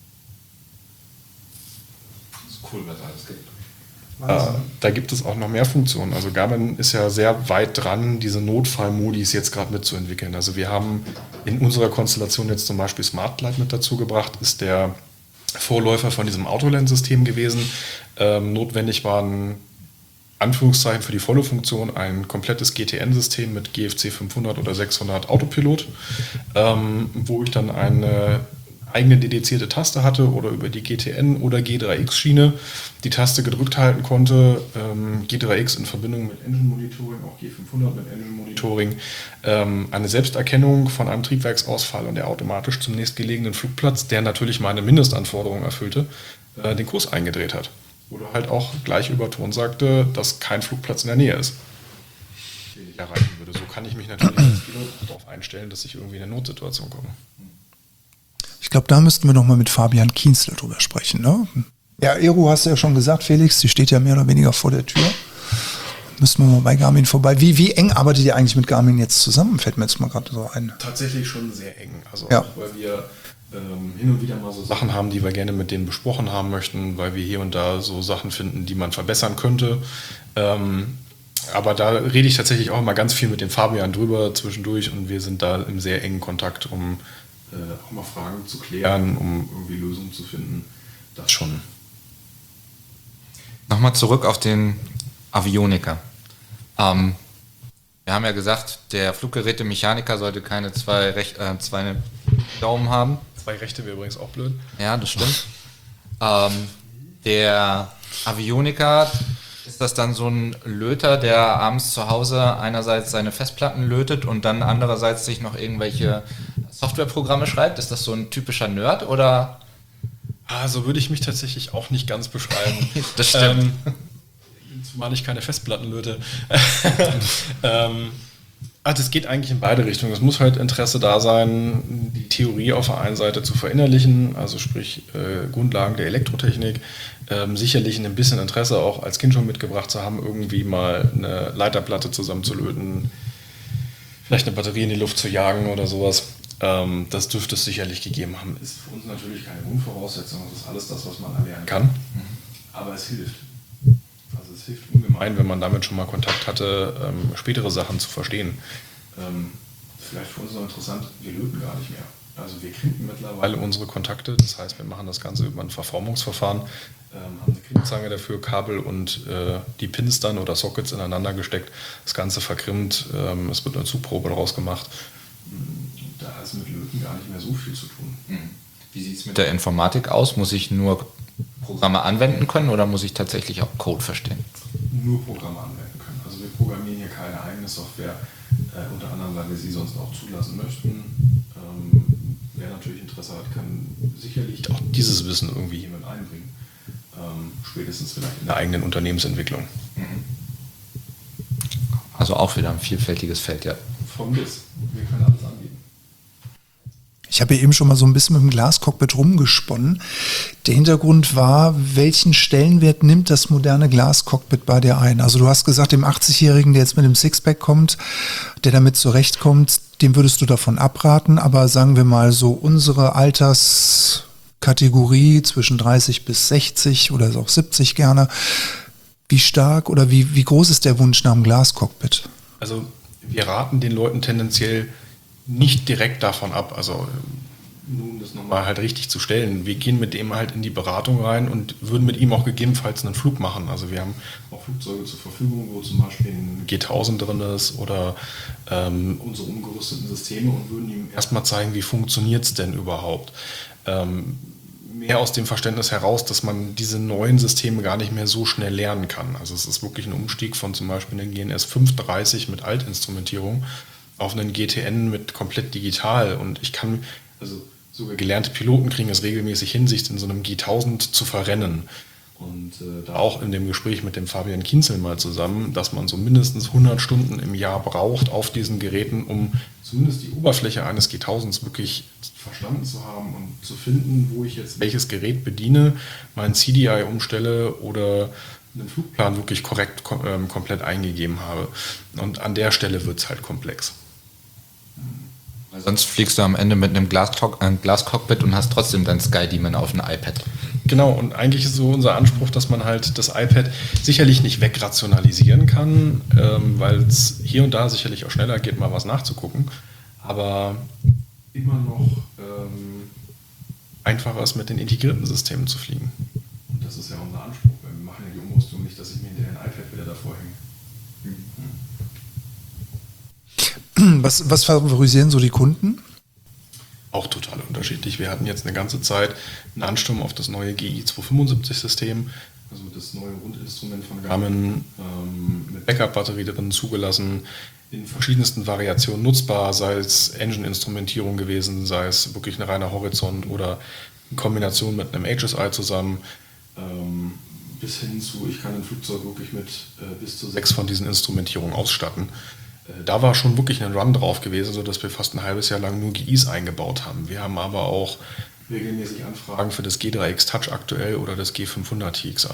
Cool, was alles gibt. Äh, da gibt es auch noch mehr Funktionen. Also Garmin ist ja sehr weit dran, diese Notfallmodis jetzt gerade mitzuentwickeln. Also wir haben in unserer Konstellation jetzt zum Beispiel SmartGlide mit dazu gebracht, ist der Vorläufer von diesem Autoland-System gewesen. Ähm, notwendig waren Anführungszeichen für die volle Funktion ein komplettes G T N-System mit G F C fünfhundert oder sechshundert Autopilot, ähm, wo ich dann eine eigene dedizierte Taste hatte oder über die G T N oder G drei X-Schiene die Taste gedrückt halten konnte. Ähm, G drei X in Verbindung mit Engine Monitoring, auch G fünfhundert mit Engine Monitoring, ähm, eine Selbsterkennung von einem Triebwerksausfall und der automatisch zum nächstgelegenen Flugplatz, der natürlich meine Mindestanforderungen erfüllte, äh, den Kurs eingedreht hat. Oder halt auch gleich über Ton sagte, dass kein Flugplatz in der Nähe ist, den ich erreichen würde. So kann ich mich natürlich als Pilot darauf einstellen, dass ich irgendwie in eine Notsituation komme. Ich glaube, da müssten wir noch mal mit Fabian Kienzle drüber sprechen. Ne? Ja, Aero hast du ja schon gesagt, Felix, die steht ja mehr oder weniger vor der Tür. Müssten wir mal bei Garmin vorbei. Wie, wie eng arbeitet ihr eigentlich mit Garmin jetzt zusammen? Fällt mir jetzt mal gerade so ein. Tatsächlich schon sehr eng. Also ja. auch, weil wir ähm, hin und wieder mal so Sachen haben, die wir gerne mit denen besprochen haben möchten, weil wir hier und da so Sachen finden, die man verbessern könnte. Ähm, aber da rede ich tatsächlich auch mal ganz viel mit dem Fabian drüber zwischendurch und wir sind da im sehr engen Kontakt, um äh, auch mal Fragen zu klären, um irgendwie Lösungen zu finden. Das schon. Nochmal zurück auf den Avioniker. Ähm, wir haben ja gesagt, der Fluggerätemechaniker sollte keine zwei, Rech- äh, zwei Daumen haben. Zwei Rechte wäre übrigens auch blöd. Ja, das stimmt. ähm, der Avioniker, ist das dann so ein Löter, der abends zu Hause einerseits seine Festplatten lötet und dann andererseits sich noch irgendwelche Softwareprogramme schreibt? Ist das so ein typischer Nerd oder? Ah, so würde ich mich tatsächlich auch nicht ganz beschreiben. Das stimmt. Ähm, zumal ich keine Festplatten löte. ähm, also es geht eigentlich in beide Richtungen. Es muss halt Interesse da sein, die Theorie auf der einen Seite zu verinnerlichen, also sprich äh, Grundlagen der Elektrotechnik. Ähm, sicherlich ein bisschen Interesse auch als Kind schon mitgebracht zu haben, irgendwie mal eine Leiterplatte zusammenzulöten, vielleicht eine Batterie in die Luft zu jagen oder sowas. Ähm, das dürfte es sicherlich gegeben haben. Ist für uns natürlich keine Grundvoraussetzung. Das ist alles das, was man erlernen kann. Aber es hilft. Also es hilft ungemein, wenn man damit schon mal Kontakt hatte, ähm, spätere Sachen zu verstehen. Ähm, vielleicht für uns noch interessant, wir löten gar nicht mehr. Also wir kriegen mittlerweile unsere Kontakte, das heißt, wir machen das Ganze über ein Verformungsverfahren, ähm, haben eine Krimmzange dafür, Kabel und äh, die Pins dann oder Sockets ineinander gesteckt, das Ganze verkrimmt, ähm, es wird eine Zugprobe daraus gemacht. Da ist mit Löten gar nicht mehr so viel zu tun. Wie sieht es mit der Informatik aus? Muss ich nur Programme anwenden können oder muss ich tatsächlich auch Code verstehen? Nur Programme anwenden können. Also wir programmieren hier keine eigene Software, äh, unter anderem, weil wir sie sonst auch zulassen möchten. Ähm, wer natürlich Interesse hat, kann sicherlich auch dieses Wissen irgendwie hier mit einbringen. Ähm, spätestens vielleicht in der eigenen Unternehmensentwicklung. Also auch wieder ein vielfältiges Feld, ja. Von bis. Wir können alles anbieten. Ich habe ja eben schon mal so ein bisschen mit dem Glascockpit rumgesponnen. Der Hintergrund war, welchen Stellenwert nimmt das moderne Glascockpit bei dir ein? Also du hast gesagt, dem achtzigjährigen, der jetzt mit dem Sixpack kommt, der damit zurechtkommt, dem würdest du davon abraten. Aber sagen wir mal so, unsere Alterskategorie zwischen dreißig bis sechzig oder auch siebzig gerne, wie stark oder wie, wie groß ist der Wunsch nach dem Glascockpit? Also wir raten den Leuten tendenziell nicht direkt davon ab, also nun das nochmal halt richtig zu stellen. Wir gehen mit dem halt in die Beratung rein und würden mit ihm auch gegebenenfalls einen Flug machen. Also wir haben auch Flugzeuge zur Verfügung, wo zum Beispiel ein G tausend drin ist oder ähm, unsere umgerüsteten Systeme und würden ihm erstmal zeigen, wie funktioniert es denn überhaupt. Ähm, mehr aus dem Verständnis heraus, dass man diese neuen Systeme gar nicht mehr so schnell lernen kann. Also es ist wirklich ein Umstieg von zum Beispiel einem G N S fünfhundertdreißig mit Altinstrumentierung auf einen G T N mit komplett digital. Und ich kann, also sogar gelernte Piloten kriegen es regelmäßig hin, sich in so einem G tausend zu verrennen. Und äh, da auch in dem Gespräch mit dem Fabian Kienzle mal zusammen, dass man so mindestens hundert Stunden im Jahr braucht auf diesen Geräten, um zumindest die Oberfläche eines G tausend wirklich verstanden zu haben und zu finden, wo ich jetzt welches Gerät bediene, meinen C D I umstelle oder einen Flugplan wirklich korrekt kom- ähm, komplett eingegeben habe. Und an der Stelle wird es halt komplex. Weil sonst fliegst du am Ende mit einem Glascock- äh, Glascockpit und hast trotzdem dein Skydemon auf dem iPad. Genau, und eigentlich ist so unser Anspruch, dass man halt das iPad sicherlich nicht wegrationalisieren kann, ähm, weil es hier und da sicherlich auch schneller geht, mal was nachzugucken, aber immer noch ähm, einfacher ist, mit den integrierten Systemen zu fliegen. Und das ist ja unser Anspruch, weil wir machen ja die Umrüstung nicht, dass ich mir hinterher ein iPad wieder davor Was, was favorisieren so die Kunden? Auch total unterschiedlich. Wir hatten jetzt eine ganze Zeit einen Ansturm auf das neue G I zweihundertfünfundsiebzig-System, also das neue Rundinstrument von Garmin, ähm, mit Backup-Batterie drin zugelassen, in verschiedensten Variationen nutzbar, sei es Engine-Instrumentierung gewesen, sei es wirklich ein reiner Horizont oder in Kombination mit einem H S I zusammen, ähm, bis hin zu, ich kann ein Flugzeug wirklich mit äh, bis zu sechs von diesen Instrumentierungen ausstatten. Da war schon wirklich ein Run drauf gewesen, sodass wir fast ein halbes Jahr lang nur G Is eingebaut haben. Wir haben aber auch regelmäßig Anfragen für das G drei X Touch aktuell oder das G fünfhundert T X I.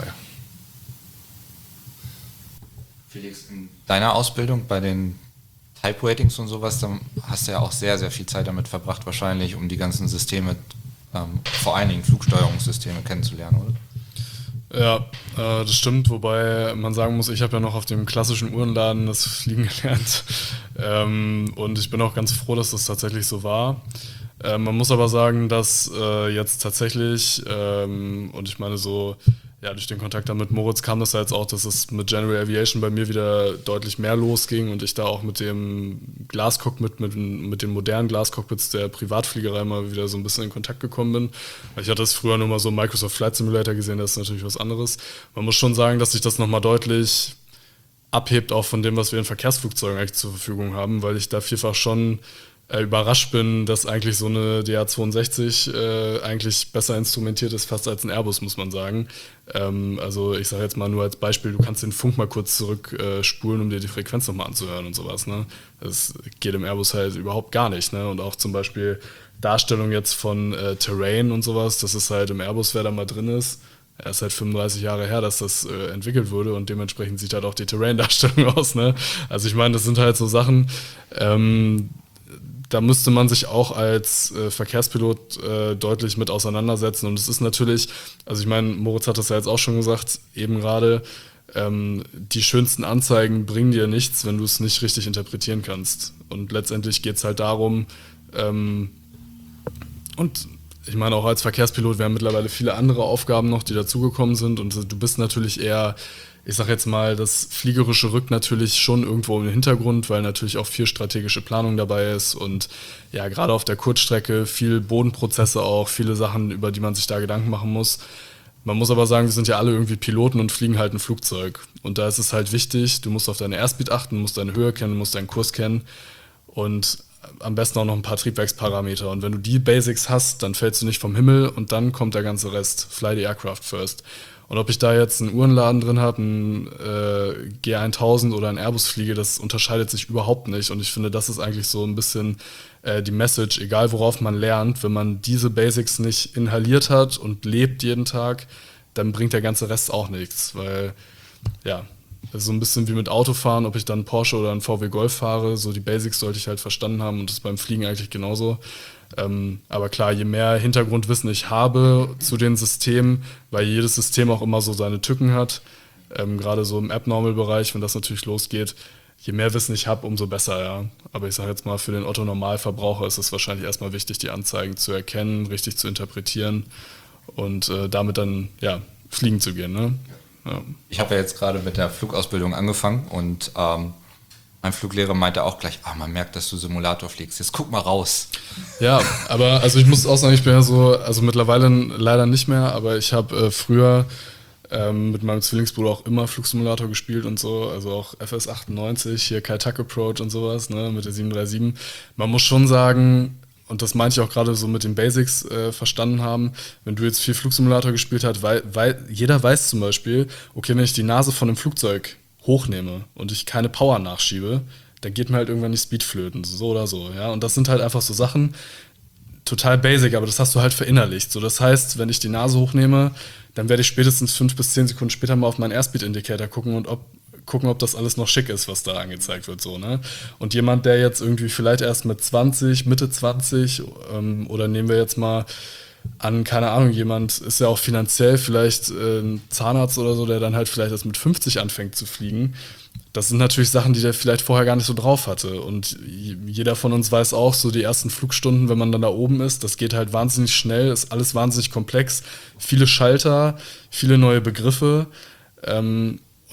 Felix, in deiner Ausbildung bei den Type Ratings und sowas, dann hast du ja auch sehr, sehr viel Zeit damit verbracht, wahrscheinlich, um die ganzen Systeme, ähm, vor allen Dingen Flugsteuerungssysteme kennenzulernen, oder? Ja, äh, das stimmt, wobei man sagen muss, ich habe ja noch auf dem klassischen Uhrenladen das Fliegen gelernt ähm, und ich bin auch ganz froh, dass das tatsächlich so war. Äh, man muss aber sagen, dass äh, jetzt tatsächlich, ähm, und ich meine so, ja, durch den Kontakt dann mit Moritz kam das ja jetzt auch, dass es mit General Aviation bei mir wieder deutlich mehr losging und ich da auch mit dem Glascockpit, mit, mit den modernen Glascockpits der Privatfliegerei mal wieder so ein bisschen in Kontakt gekommen bin. Ich hatte das früher nur mal so Microsoft Flight Simulator gesehen, das ist natürlich was anderes. Man muss schon sagen, dass sich das nochmal deutlich abhebt auch von dem, was wir in Verkehrsflugzeugen eigentlich zur Verfügung haben, weil ich da vielfach schon äh, überrascht bin, dass eigentlich so eine D A zweiundsechzig äh, eigentlich besser instrumentiert ist, fast als ein Airbus, muss man sagen. Ähm, also ich sage jetzt mal nur als Beispiel, du kannst den Funk mal kurz zurückspulen, äh, spulen, um dir die Frequenz nochmal anzuhören und sowas. Ne? Das geht im Airbus halt überhaupt gar nicht. Ne? Und auch zum Beispiel Darstellung jetzt von äh, Terrain und sowas, das ist halt im Airbus, wer da mal drin ist. Er ist halt fünfunddreißig Jahre her, dass das äh, entwickelt wurde und dementsprechend sieht halt auch die Terrain-Darstellung aus. Ne? Also ich meine, das sind halt so Sachen, ähm, da müsste man sich auch als äh, Verkehrspilot äh, deutlich mit auseinandersetzen. Und es ist natürlich, also ich meine, Moritz hat das ja jetzt auch schon gesagt, eben gerade, ähm, die schönsten Anzeigen bringen dir nichts, wenn du es nicht richtig interpretieren kannst. Und letztendlich geht es halt darum, ähm, und ich meine auch als Verkehrspilot, wir haben mittlerweile viele andere Aufgaben noch, die dazugekommen sind und du bist natürlich eher, ich sag jetzt mal, das Fliegerische rückt natürlich schon irgendwo im Hintergrund, weil natürlich auch viel strategische Planung dabei ist und ja, gerade auf der Kurzstrecke viel Bodenprozesse auch, viele Sachen, über die man sich da Gedanken machen muss. Man muss aber sagen, wir sind ja alle irgendwie Piloten und fliegen halt ein Flugzeug und da ist es halt wichtig, du musst auf deine Airspeed achten, musst deine Höhe kennen, musst deinen Kurs kennen und am besten auch noch ein paar Triebwerksparameter. Und wenn du die Basics hast, dann fällst du nicht vom Himmel und dann kommt der ganze Rest. Fly the aircraft first. Und ob ich da jetzt einen Uhrenladen drin habe, einen äh, G tausend oder einen Airbus fliege, das unterscheidet sich überhaupt nicht. Und ich finde, das ist eigentlich so ein bisschen äh, die Message, egal worauf man lernt, wenn man diese Basics nicht inhaliert hat und lebt jeden Tag, dann bringt der ganze Rest auch nichts. Weil, ja, das ist so ein bisschen wie mit Autofahren, ob ich dann Porsche oder einen V W Golf fahre, so die Basics sollte ich halt verstanden haben und das ist beim Fliegen eigentlich genauso. Ähm, aber klar, je mehr Hintergrundwissen ich habe zu den Systemen, weil jedes System auch immer so seine Tücken hat, ähm, gerade so im Abnormal-Bereich, wenn das natürlich losgeht, je mehr Wissen ich habe, umso besser, ja. Aber ich sage jetzt mal, für den Otto-Normalverbraucher ist es wahrscheinlich erstmal wichtig, die Anzeigen zu erkennen, richtig zu interpretieren und äh, damit dann, ja, fliegen zu gehen, ne? Ja. Ich habe ja jetzt gerade mit der Flugausbildung angefangen und ähm, mein Fluglehrer meinte auch gleich, ah, man merkt, dass du Simulator fliegst, jetzt guck mal raus. Ja, aber also ich muss auch sagen, ich bin ja so, also mittlerweile leider nicht mehr, aber ich habe äh, früher ähm, mit meinem Zwillingsbruder auch immer Flugsimulator gespielt und so, also auch F S achtundneunzig, hier Kai-Tak Approach und sowas, ne, mit der sieben drei sieben. Man muss schon sagen, und das meinte ich auch gerade so mit den Basics äh, verstanden haben, wenn du jetzt viel Flugsimulator gespielt hast, weil, weil jeder weiß zum Beispiel, okay, wenn ich die Nase von einem Flugzeug hochnehme und ich keine Power nachschiebe, dann geht mir halt irgendwann die Speed flöten, so oder so, ja, und das sind halt einfach so Sachen, total basic, aber das hast du halt verinnerlicht, so, das heißt, wenn ich die Nase hochnehme, dann werde ich spätestens fünf bis zehn Sekunden später mal auf meinen Airspeed-Indicator gucken und ob gucken, ob das alles noch schick ist, was da angezeigt wird, so, ne? Und jemand, der jetzt irgendwie vielleicht erst mit zwanzig, Mitte zwanzig, ähm, oder nehmen wir jetzt mal an, keine Ahnung, jemand ist ja auch finanziell vielleicht äh, ein Zahnarzt oder so, der dann halt vielleicht erst mit fünfzig anfängt zu fliegen. Das sind natürlich Sachen, die der vielleicht vorher gar nicht so drauf hatte. Und jeder von uns weiß auch, so die ersten Flugstunden, wenn man dann da oben ist, das geht halt wahnsinnig schnell, ist alles wahnsinnig komplex, viele Schalter, viele neue Begriffe, ähm,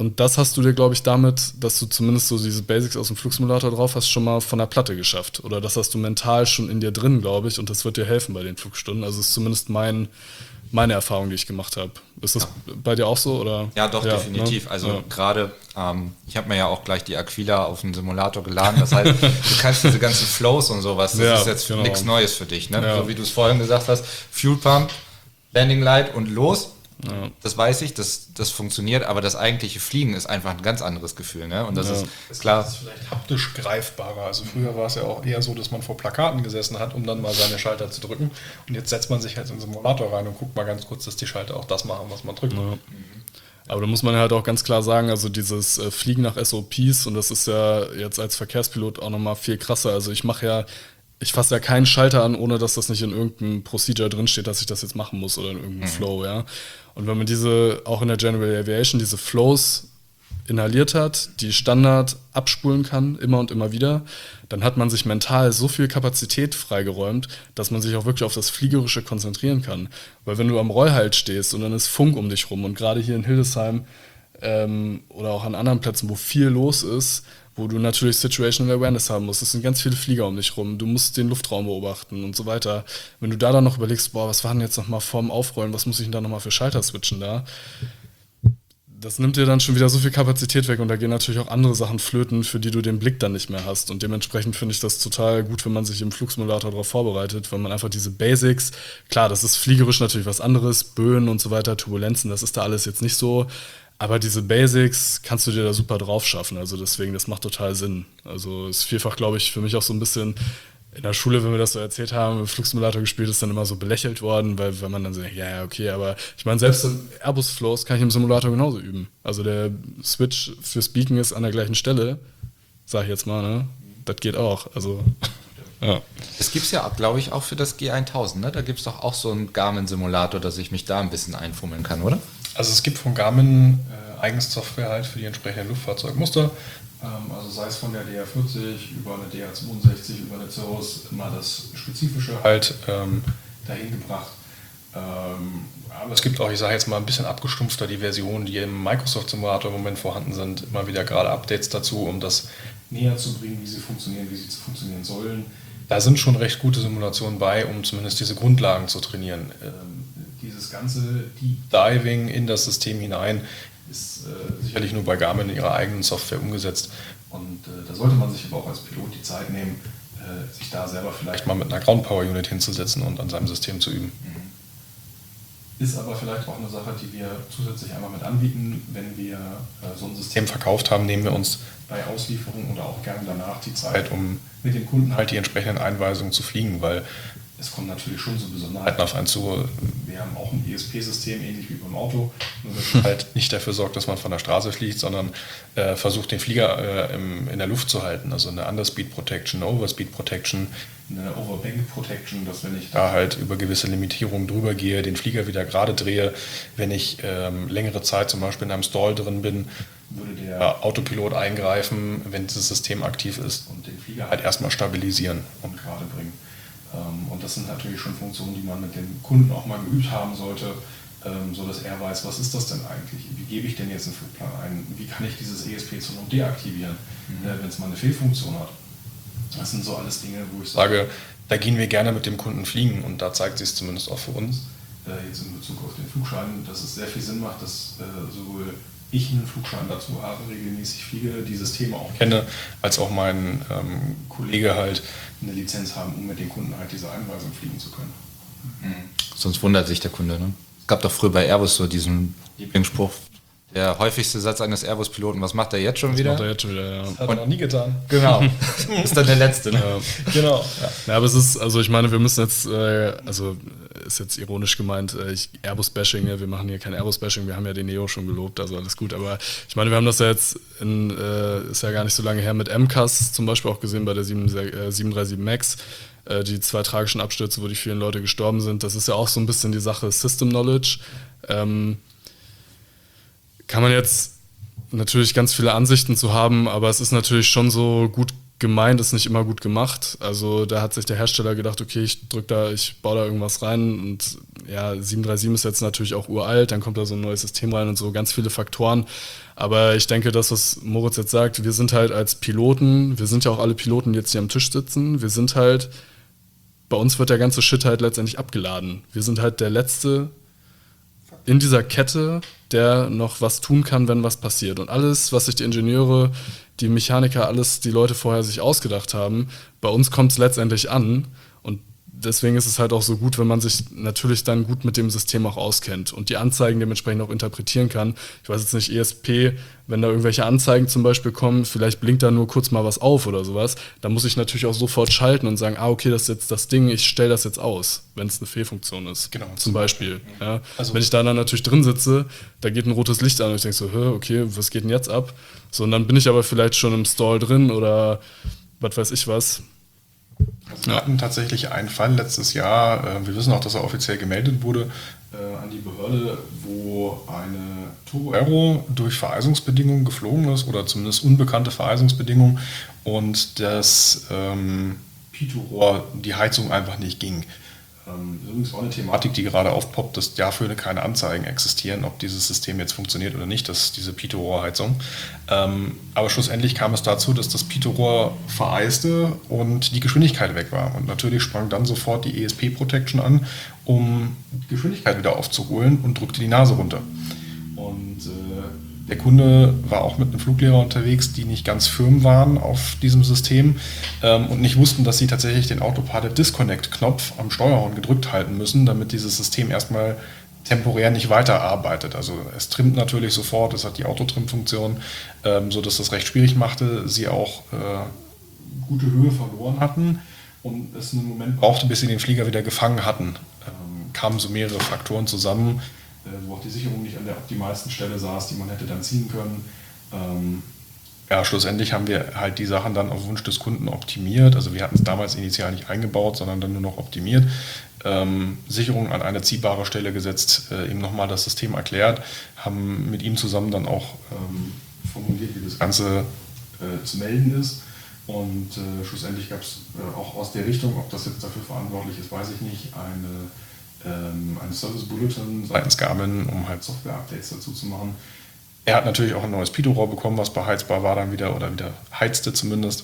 Und das hast du dir, glaube ich, damit, dass du zumindest so diese Basics aus dem Flugsimulator drauf hast, schon mal von der Platte geschafft. Oder das hast du mental schon in dir drin, glaube ich, und das wird dir helfen bei den Flugstunden. Also das ist zumindest mein, meine Erfahrung, die ich gemacht habe. Ist das ja. bei dir auch so? Oder? Ja, doch, ja, definitiv. Ne? Also ja. gerade, ähm, ich habe mir ja auch gleich die Aquila auf den Simulator geladen. Das heißt, du kannst diese ganzen Flows und sowas, das ja, ist jetzt genau. nichts Neues für dich. Ne? Ja. So wie du es vorhin gesagt hast, Fuel Pump, Landing Light und los. Ja. Das weiß ich, das, das funktioniert, aber das eigentliche Fliegen ist einfach ein ganz anderes Gefühl. Ne? Und das ja. ist, ist klar. Das ist vielleicht haptisch greifbarer. Also früher war es ja auch eher so, dass man vor Plakaten gesessen hat, um dann mal seine Schalter zu drücken. Und jetzt setzt man sich halt in den Simulator rein und guckt mal ganz kurz, dass die Schalter auch das machen, was man drückt. Ja. Mhm. Aber da muss man halt auch ganz klar sagen, also dieses äh, Fliegen nach S O Ps, und das ist ja jetzt als Verkehrspilot auch nochmal viel krasser. Also ich mache ja Ich fasse ja keinen Schalter an, ohne dass das nicht in irgendeinem Procedure drinsteht, dass ich das jetzt machen muss oder in irgendeinem mhm. Flow, ja. Und wenn man diese, auch in der General Aviation, diese Flows inhaliert hat, die Standard abspulen kann, immer und immer wieder, dann hat man sich mental so viel Kapazität freigeräumt, dass man sich auch wirklich auf das Fliegerische konzentrieren kann. Weil wenn du am Rollhalt stehst und dann ist Funk um dich rum und gerade hier in Hildesheim ähm, oder auch an anderen Plätzen, wo viel los ist, wo du natürlich Situational Awareness haben musst. Es sind ganz viele Flieger um dich rum. Du musst den Luftraum beobachten und so weiter. Wenn du da dann noch überlegst, boah, was war denn jetzt nochmal vorm Aufrollen, was muss ich denn da nochmal für Schalter switchen da? Das nimmt dir dann schon wieder so viel Kapazität weg und da gehen natürlich auch andere Sachen flöten, für die du den Blick dann nicht mehr hast. Und dementsprechend finde ich das total gut, wenn man sich im Flugsimulator darauf vorbereitet, weil man einfach diese Basics, klar, das ist fliegerisch natürlich was anderes, Böen und so weiter, Turbulenzen, das ist da alles jetzt nicht so. Aber diese Basics kannst du dir da super drauf schaffen. Also deswegen, das macht total Sinn. Also ist vielfach, glaube ich, für mich auch so ein bisschen in der Schule, wenn wir das so erzählt haben, im Flugsimulator gespielt, ist dann immer so belächelt worden, weil, weil man dann so, ja, ja, okay, aber ich meine, selbst im Airbus-Flows kann ich im Simulator genauso üben. Also der Switch fürs Beacon ist an der gleichen Stelle, sag ich jetzt mal, ne? Das geht auch. Also, ja. Das gibt es ja, glaube ich, auch für das G tausend, ne? Da gibt es doch auch so einen Garmin-Simulator, dass ich mich da ein bisschen einfummeln kann, oder? Also es gibt von Garmin äh, eigens Software halt für die entsprechenden Luftfahrzeugmuster. Ähm, also sei es von der D R vierzig über eine D R zweiundsechzig, über eine Cirrus, immer das Spezifische halt ähm, dahin gebracht. Ähm, aber es gibt auch, ich sage jetzt mal ein bisschen abgestumpfter die Versionen, die im Microsoft-Simulator im Moment vorhanden sind. Immer wieder gerade Updates dazu, um das näher zu bringen, wie sie funktionieren, wie sie funktionieren sollen. Da sind schon recht gute Simulationen bei, um zumindest diese Grundlagen zu trainieren. Ähm, dieses ganze Deep Diving in das System hinein ist äh, sicherlich nur bei Garmin in ihrer eigenen Software umgesetzt. Und äh, da sollte man sich aber auch als Pilot die Zeit nehmen, äh, sich da selber vielleicht mal mit einer Ground Power Unit hinzusetzen und an seinem System zu üben. Mhm. Ist aber vielleicht auch eine Sache, die wir zusätzlich einmal mit anbieten. Wenn wir äh, so ein System verkauft haben, nehmen wir uns bei Auslieferung oder auch gerne danach die Zeit, um mit dem Kunden halt die entsprechenden Einweisungen zu fliegen, weil es kommen natürlich schon so Besonderheiten auf einen zu. Wir haben auch ein E S P-System, ähnlich wie beim Auto, nur dass es halt nicht dafür sorgt, dass man von der Straße fliegt, sondern äh, versucht, den Flieger äh, im, in der Luft zu halten. Also eine Underspeed Protection, eine Overspeed Protection, eine Overbank Protection, dass wenn ich da halt über gewisse Limitierungen drüber gehe, den Flieger wieder gerade drehe, wenn ich ähm, längere Zeit zum Beispiel in einem Stall drin bin, würde der Autopilot eingreifen, wenn dieses System aktiv ist und den Flieger halt erstmal stabilisieren und gerade bringen. Und das sind natürlich schon Funktionen, die man mit dem Kunden auch mal geübt haben sollte, so dass er weiß, was ist das denn eigentlich? Wie gebe ich denn jetzt einen Flugplan ein? Wie kann ich dieses E S P zur Not deaktivieren, mhm. wenn es mal eine Fehlfunktion hat? Das sind so alles Dinge, wo ich sage, da gehen wir gerne mit dem Kunden fliegen und da zeigt sich es zumindest auch für uns, jetzt in Bezug auf den Flugschein, dass es sehr viel Sinn macht, dass sowohl ich einen Flugschein dazu habe, regelmäßig fliege, die Systeme auch kenne, als auch mein ähm, Kollege halt eine Lizenz haben, um mit den Kunden halt diese Einweisung fliegen zu können. Mhm. Sonst wundert sich der Kunde, ne? Es gab doch früher bei Airbus so diesen Lieblingsspruch, der häufigste Satz eines Airbus-Piloten, was macht er jetzt schon das wieder? Macht er jetzt schon wieder, ja. Das hat er noch nie getan. Genau. Ist dann der Letzte, ne? Ja. Genau. Ja. Ja, aber es ist, also ich meine, wir müssen jetzt, äh, also ist jetzt ironisch gemeint, äh, Airbus-Bashing, ja, wir machen hier kein Airbus-Bashing, wir haben ja den Neo schon gelobt, also alles gut, aber ich meine, wir haben das ja jetzt, in, äh, ist ja gar nicht so lange her, mit M C A S zum Beispiel auch gesehen bei der sieben drei sieben MAX, äh, die zwei tragischen Abstürze, wo die vielen Leute gestorben sind, das ist ja auch so ein bisschen die Sache System Knowledge. Ähm, kann man jetzt natürlich ganz viele Ansichten zu haben, aber es ist natürlich schon so gut gemeint, ist nicht immer gut gemacht. Also da hat sich der Hersteller gedacht, okay, ich drück da, ich baue da irgendwas rein und ja, sieben drei sieben ist jetzt natürlich auch uralt, dann kommt da so ein neues System rein und so, ganz viele Faktoren. Aber ich denke, das, was Moritz jetzt sagt, wir sind halt als Piloten, wir sind ja auch alle Piloten, die jetzt hier am Tisch sitzen, wir sind halt, bei uns wird der ganze Shit halt letztendlich abgeladen. Wir sind halt der Letzte in dieser Kette, der noch was tun kann, wenn was passiert. Und alles, was sich die Ingenieure, die Mechaniker, alles die Leute vorher sich ausgedacht haben, bei uns kommt es letztendlich an. Und deswegen ist es halt auch so gut, wenn man sich natürlich dann gut mit dem System auch auskennt und die Anzeigen dementsprechend auch interpretieren kann. Ich weiß jetzt nicht, E S P, wenn da irgendwelche Anzeigen zum Beispiel kommen, vielleicht blinkt da nur kurz mal was auf oder sowas, da muss ich natürlich auch sofort schalten und sagen, ah, okay, das ist jetzt das Ding, ich stelle das jetzt aus, wenn es eine Fehlfunktion ist. Genau. Zum Beispiel. Ja. Also wenn ich da dann natürlich drin sitze, da geht ein rotes Licht an und ich denke so, hä, okay, was geht denn jetzt ab? So, und dann bin ich aber vielleicht schon im Stall drin oder was weiß ich was. Also wir hatten tatsächlich einen Fall letztes Jahr, äh, wir wissen auch, dass er offiziell gemeldet wurde, äh, an die Behörde, wo eine Turbo Aero durch Vereisungsbedingungen geflogen ist oder zumindest unbekannte Vereisungsbedingungen und das ähm, Pitot-Rohr, die Heizung einfach nicht ging. Ähm, übrigens auch eine Thematik, die gerade aufpoppt, dass dafür keine Anzeigen existieren, ob dieses System jetzt funktioniert oder nicht, das diese Pitot-Rohrheizung. Ähm, aber schlussendlich kam es dazu, dass das Pitot-Rohr vereiste und die Geschwindigkeit weg war. Und natürlich sprang dann sofort die E S P-Protection an, um die Geschwindigkeit wieder aufzuholen und drückte die Nase runter. Und äh, der Kunde war auch mit einem Fluglehrer unterwegs, die nicht ganz firm waren auf diesem System ähm, und nicht wussten, dass sie tatsächlich den Autopilot Disconnect-Knopf am Steuerhorn gedrückt halten müssen, damit dieses System erstmal temporär nicht weiterarbeitet. Also es trimmt natürlich sofort, es hat die Autotrim-Funktion, ähm, sodass das recht schwierig machte, sie auch äh, gute Höhe verloren hatten und es einen Moment brauchte, bis sie den Flieger wieder gefangen hatten. Ähm, kamen so mehrere Faktoren zusammen, wo auch die Sicherung nicht an der optimalsten Stelle saß, die man hätte dann ziehen können. Ähm, ja, schlussendlich haben wir halt die Sachen dann auf Wunsch des Kunden optimiert. Also wir hatten es damals initial nicht eingebaut, sondern dann nur noch optimiert. Ähm, Sicherung an eine ziehbare Stelle gesetzt, äh, ihm nochmal das System erklärt, haben mit ihm zusammen dann auch ähm, formuliert, wie das Ganze äh, zu melden ist. Und äh, schlussendlich gab es äh, auch aus der Richtung, ob das jetzt dafür verantwortlich ist, weiß ich nicht, eine ein Service Bulletin seitens Garmin, um halt Software-Updates dazu zu machen. Er hat natürlich auch ein neues Pitot-Rohr bekommen, was beheizbar war dann wieder oder wieder heizte zumindest.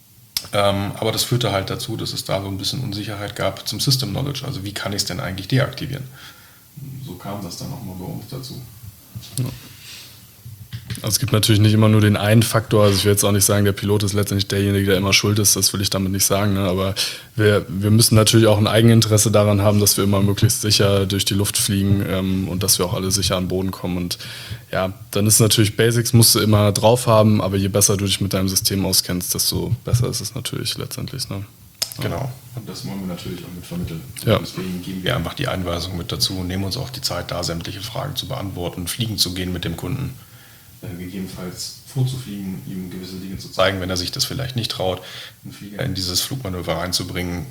Ähm, aber das führte halt dazu, dass es da so ein bisschen Unsicherheit gab zum System Knowledge. Also wie kann ich es denn eigentlich deaktivieren? So kam das dann auch mal bei uns dazu. Ja. Also es gibt natürlich nicht immer nur den einen Faktor, also ich will jetzt auch nicht sagen, der Pilot ist letztendlich derjenige, der immer schuld ist, das will ich damit nicht sagen, ne? Aber wir, wir müssen natürlich auch ein Eigeninteresse daran haben, dass wir immer möglichst sicher durch die Luft fliegen ähm, und dass wir auch alle sicher an den Boden kommen und ja, dann ist natürlich Basics musst du immer drauf haben, aber je besser du dich mit deinem System auskennst, desto besser ist es natürlich letztendlich, ne? Genau, und das wollen wir natürlich auch mit vermitteln. Ja. Deswegen geben wir einfach die Einweisung mit dazu und nehmen uns auch die Zeit, da sämtliche Fragen zu beantworten, fliegen zu gehen mit dem Kunden. Gegebenenfalls vorzufliegen, ihm gewisse Dinge zu zeigen, wenn er sich das vielleicht nicht traut, einen Flieger in dieses Flugmanöver reinzubringen,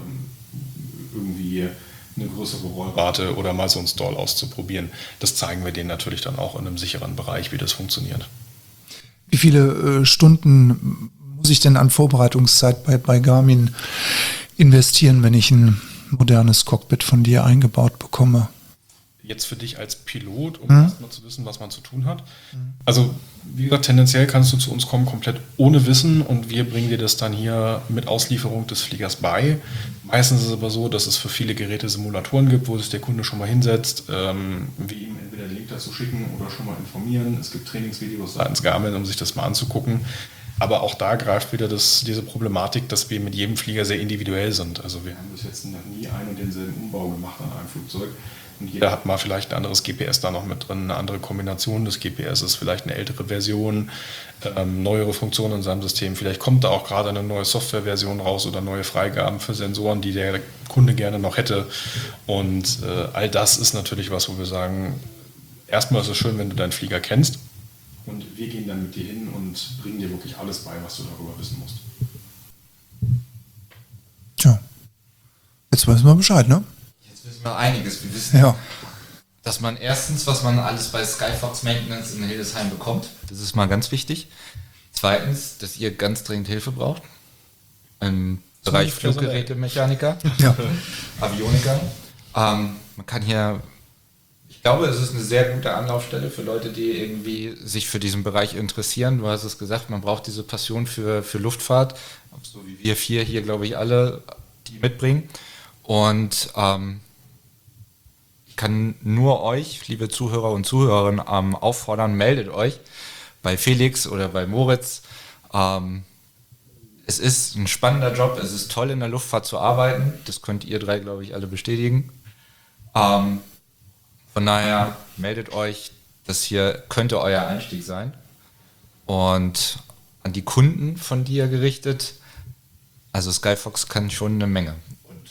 irgendwie eine größere Rollrate oder mal so einen Stall auszuprobieren. Das zeigen wir denen natürlich dann auch in einem sicheren Bereich, wie das funktioniert. Wie viele äh, Stunden muss ich denn an Vorbereitungszeit bei, bei Garmin investieren, wenn ich ein modernes Cockpit von dir eingebaut bekomme? Jetzt für dich als Pilot, um mhm. erstmal zu wissen, was man zu tun hat. Also wie gesagt, tendenziell kannst du zu uns kommen komplett ohne Wissen und wir bringen dir das dann hier mit Auslieferung des Fliegers bei. Meistens ist es aber so, dass es für viele Geräte Simulatoren gibt, wo sich der Kunde schon mal hinsetzt, ähm, wir ihm entweder den Link dazu schicken oder schon mal informieren. Es gibt Trainingsvideos seitens Garmin, um sich das mal anzugucken. Aber auch da greift wieder das, diese Problematik, dass wir mit jedem Flieger sehr individuell sind. Also wir haben bis jetzt noch nie einen und denselben Umbau gemacht an einem Flugzeug. Und jeder hat mal vielleicht ein anderes G P S da noch mit drin, eine andere Kombination des G P S, vielleicht eine ältere Version, ähm, neuere Funktionen in seinem System. Vielleicht kommt da auch gerade eine neue Softwareversion raus oder neue Freigaben für Sensoren, die der Kunde gerne noch hätte. Und äh, all das ist natürlich was, wo wir sagen, erstmal ist es schön, wenn du deinen Flieger kennst. Und wir gehen dann mit dir hin und bringen dir wirklich alles bei, was du darüber wissen musst. Tja, jetzt wissen wir Bescheid, ne? Jetzt wissen wir einiges. Wir wissen, ja, dass man erstens, was man alles bei Skyfox Maintenance in Hildesheim bekommt. Das ist mal ganz wichtig. Zweitens, dass ihr ganz dringend Hilfe braucht im Bereich Fluggerätemechaniker, Ja. Avioniker. Ähm, man kann hier, ich glaube, es ist eine sehr gute Anlaufstelle für Leute, die irgendwie sich für diesen Bereich interessieren. Du hast es gesagt, man braucht diese Passion für, für Luftfahrt, so wie wir vier hier, glaube ich, alle, die mitbringen. Und ähm, ich kann nur euch, liebe Zuhörer und Zuhörerinnen, ähm, auffordern, meldet euch bei Felix oder bei Moritz. Ähm, es ist ein spannender Job, es ist toll in der Luftfahrt zu arbeiten, das könnt ihr drei, glaube ich, alle bestätigen. Ähm, von daher meldet euch, das hier könnte euer Einstieg sein. Und an die Kunden von dir gerichtet, also Skyfox kann schon eine Menge. Und,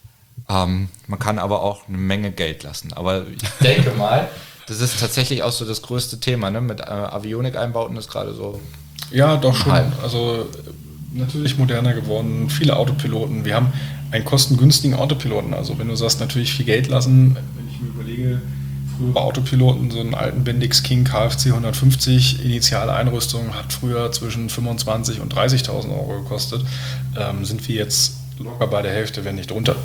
ähm, man kann aber auch eine Menge Geld lassen. Aber ich denke mal, das ist tatsächlich auch so das größte Thema, ne? Mit äh, Avionik-Einbauten ist gerade so. Ja, doch schon. Halb. Also natürlich moderner geworden, viele Autopiloten. Wir haben einen kostengünstigen Autopiloten. Also wenn du sagst, natürlich viel Geld lassen, wenn ich mir überlege, frühere Autopiloten, so einen alten Bendix King K F C hundertfünfzig, initiale Einrüstung hat früher zwischen fünfundzwanzigtausend und dreißigtausend Euro gekostet, ähm, sind wir jetzt locker bei der Hälfte, wenn nicht drunter.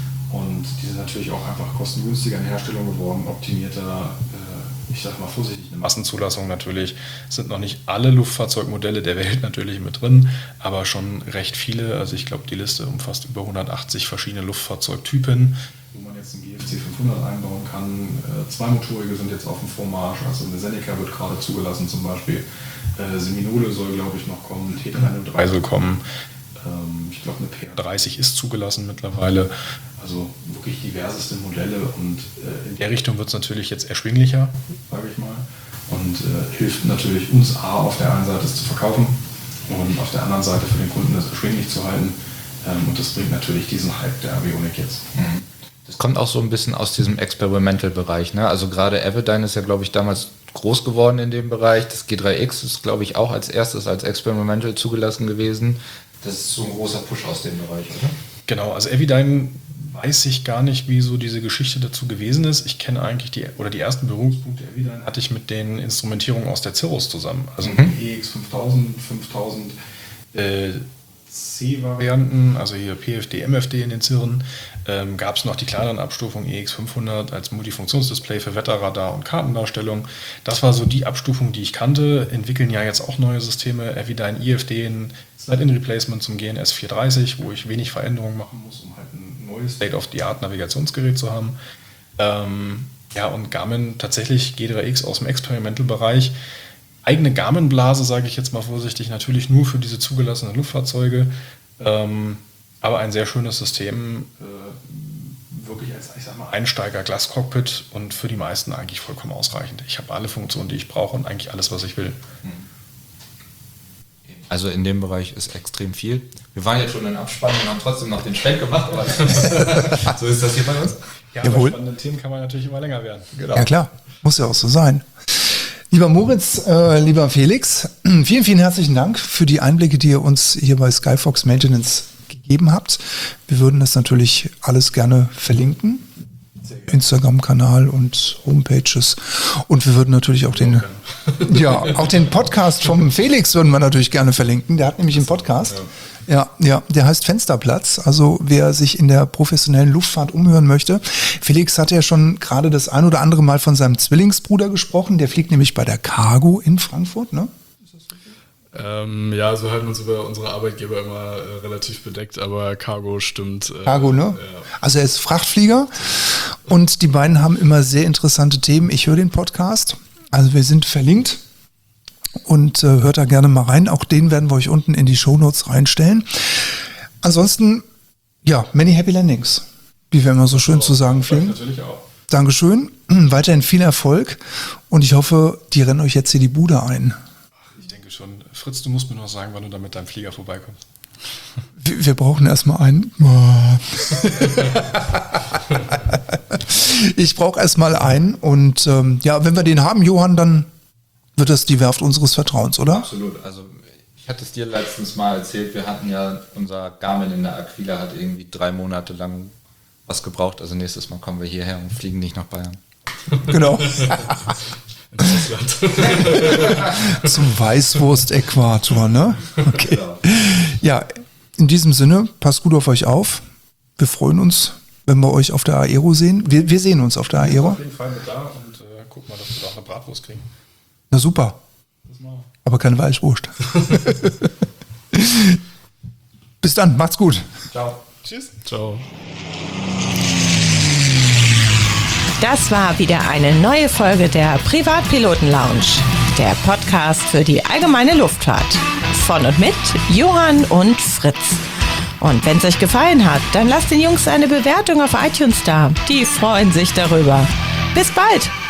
Und die sind natürlich auch einfach kostengünstiger in Herstellung geworden, optimierter, äh, ich sag mal vorsichtig, eine Massenzulassung natürlich. Sind noch nicht alle Luftfahrzeugmodelle der Welt natürlich mit drin, aber schon recht viele. Also ich glaube, die Liste umfasst über hundertachtzig verschiedene Luftfahrzeugtypen, wo man jetzt einen G F C fünfhundert einbauen kann. Äh, Zweimotorige sind jetzt auf dem Vormarsch, also eine Seneca wird gerade zugelassen zum Beispiel. Äh, Seminole soll, glaube ich, noch kommen, T dreihundertdrei soll kommen. Ähm, ich glaube, eine P R dreißig ist zugelassen mittlerweile. Also wirklich diverseste Modelle und äh, in der Richtung wird es natürlich jetzt erschwinglicher, sage ich mal. Und äh, hilft natürlich uns A, auf der einen Seite es zu verkaufen und auf der anderen Seite für den Kunden es erschwinglich zu halten. Ähm, und das bringt natürlich diesen Hype der Avionik jetzt. Mhm. Das kommt auch so ein bisschen aus diesem Experimental-Bereich, ne? Also gerade Avidyne ist ja, glaube ich, damals groß geworden in dem Bereich. Das G drei X ist, glaube ich, auch als erstes als Experimental zugelassen gewesen. Das ist so ein großer Push aus dem Bereich, oder? Genau, also Avidyne weiß ich gar nicht, wie so diese Geschichte dazu gewesen ist. Ich kenne eigentlich die, oder die ersten Berührungspunkte Avidyne hatte ich mit den Instrumentierungen aus der Cirrus zusammen. Also Mhm. E X fünftausend, fünftausend äh, C-Varianten, also hier P F D, M F D in den Cirren, ähm, gab es noch die kleineren Abstufungen E X fünfhundert als Multifunktionsdisplay für Wetterradar und Kartendarstellung. Das war so die Abstufung, die ich kannte. Entwickeln ja jetzt auch neue Systeme, Avidyne I F D, ein Slide-In-Replacement zum G N S vierhundertdreißig, wo ich wenig Veränderungen machen muss, um halt ein neues State-of-the-Art-Navigationsgerät zu haben. Ähm, ja, und Garmin tatsächlich G drei X aus dem Experimental-Bereich. Eigene Garmin-Blase, sage ich jetzt mal vorsichtig, natürlich nur für diese zugelassenen Luftfahrzeuge, ähm, aber ein sehr schönes System, äh, wirklich als, ich sag mal, Einsteiger-Glas-Cockpit und für die meisten eigentlich vollkommen ausreichend. Ich habe alle Funktionen, die ich brauche und eigentlich alles, was ich will. Also in dem Bereich ist extrem viel. Wir waren jetzt schon in Abspannung und haben trotzdem noch den Schwenk gemacht, aber so ist das hier bei uns. Ja, Jawohl. bei spannenden Themen kann man natürlich immer länger werden. Genau. Ja klar, muss ja auch so sein. Lieber Moritz, äh, lieber Felix, vielen, vielen herzlichen Dank für die Einblicke, die ihr uns hier bei Skyfox Maintenance gegeben habt. Wir würden das natürlich alles gerne verlinken. Instagram-Kanal und Homepages. Und wir würden natürlich auch den, ja, auch den Podcast vom Felix würden wir natürlich gerne verlinken. Der hat nämlich einen Podcast. Ja, ja, der heißt Fensterplatz. Also wer sich in der professionellen Luftfahrt umhören möchte. Felix hat ja schon gerade das ein oder andere Mal von seinem Zwillingsbruder gesprochen. Der fliegt nämlich bei der Cargo in Frankfurt, ne? Ähm, ja, so halten wir uns über unsere Arbeitgeber immer äh, relativ bedeckt, aber Cargo stimmt. Äh, Cargo, ne? Ja. Also er ist Frachtflieger und die beiden haben immer sehr interessante Themen. Ich höre den Podcast, also wir sind verlinkt und äh, hört da gerne mal rein. Auch den werden wir euch unten in die Shownotes reinstellen. Ansonsten, ja, many happy landings, wie wir immer so schön zu sagen pflegen. Natürlich auch. Dankeschön, weiterhin viel Erfolg und ich hoffe, die rennen euch jetzt hier die Bude ein. Ich denke schon. Fritz, du musst mir noch sagen, wann du da mit deinem Flieger vorbeikommst. Wir, wir brauchen erstmal einen. Ich brauche erstmal einen und ähm, ja, wenn wir den haben, Johann, dann wird das die Werft unseres Vertrauens, oder? Absolut. Also ich hatte es dir letztens mal erzählt, wir hatten ja, unser Garmin in der Aquila hat irgendwie drei Monate lang was gebraucht. Also nächstes Mal kommen wir hierher und fliegen nicht nach Bayern. Genau. Zum Weißwurst-Äquator, ne? Okay. Ja, in diesem Sinne, passt gut auf euch auf. Wir freuen uns, wenn wir euch auf der Aero sehen. Wir, wir sehen uns auf der Aero. Auf jeden Fall mit da und äh, guck mal, dass wir da auch eine Bratwurst kriegen. Na super. Aber keine Weißwurst. Bis dann, macht's gut. Ciao. Tschüss. Ciao. Das war wieder eine neue Folge der Privatpiloten Lounge, der Podcast für die allgemeine Luftfahrt. Von und mit Johann und Fritz. Und wenn es euch gefallen hat, dann lasst den Jungs eine Bewertung auf iTunes da. Die freuen sich darüber. Bis bald!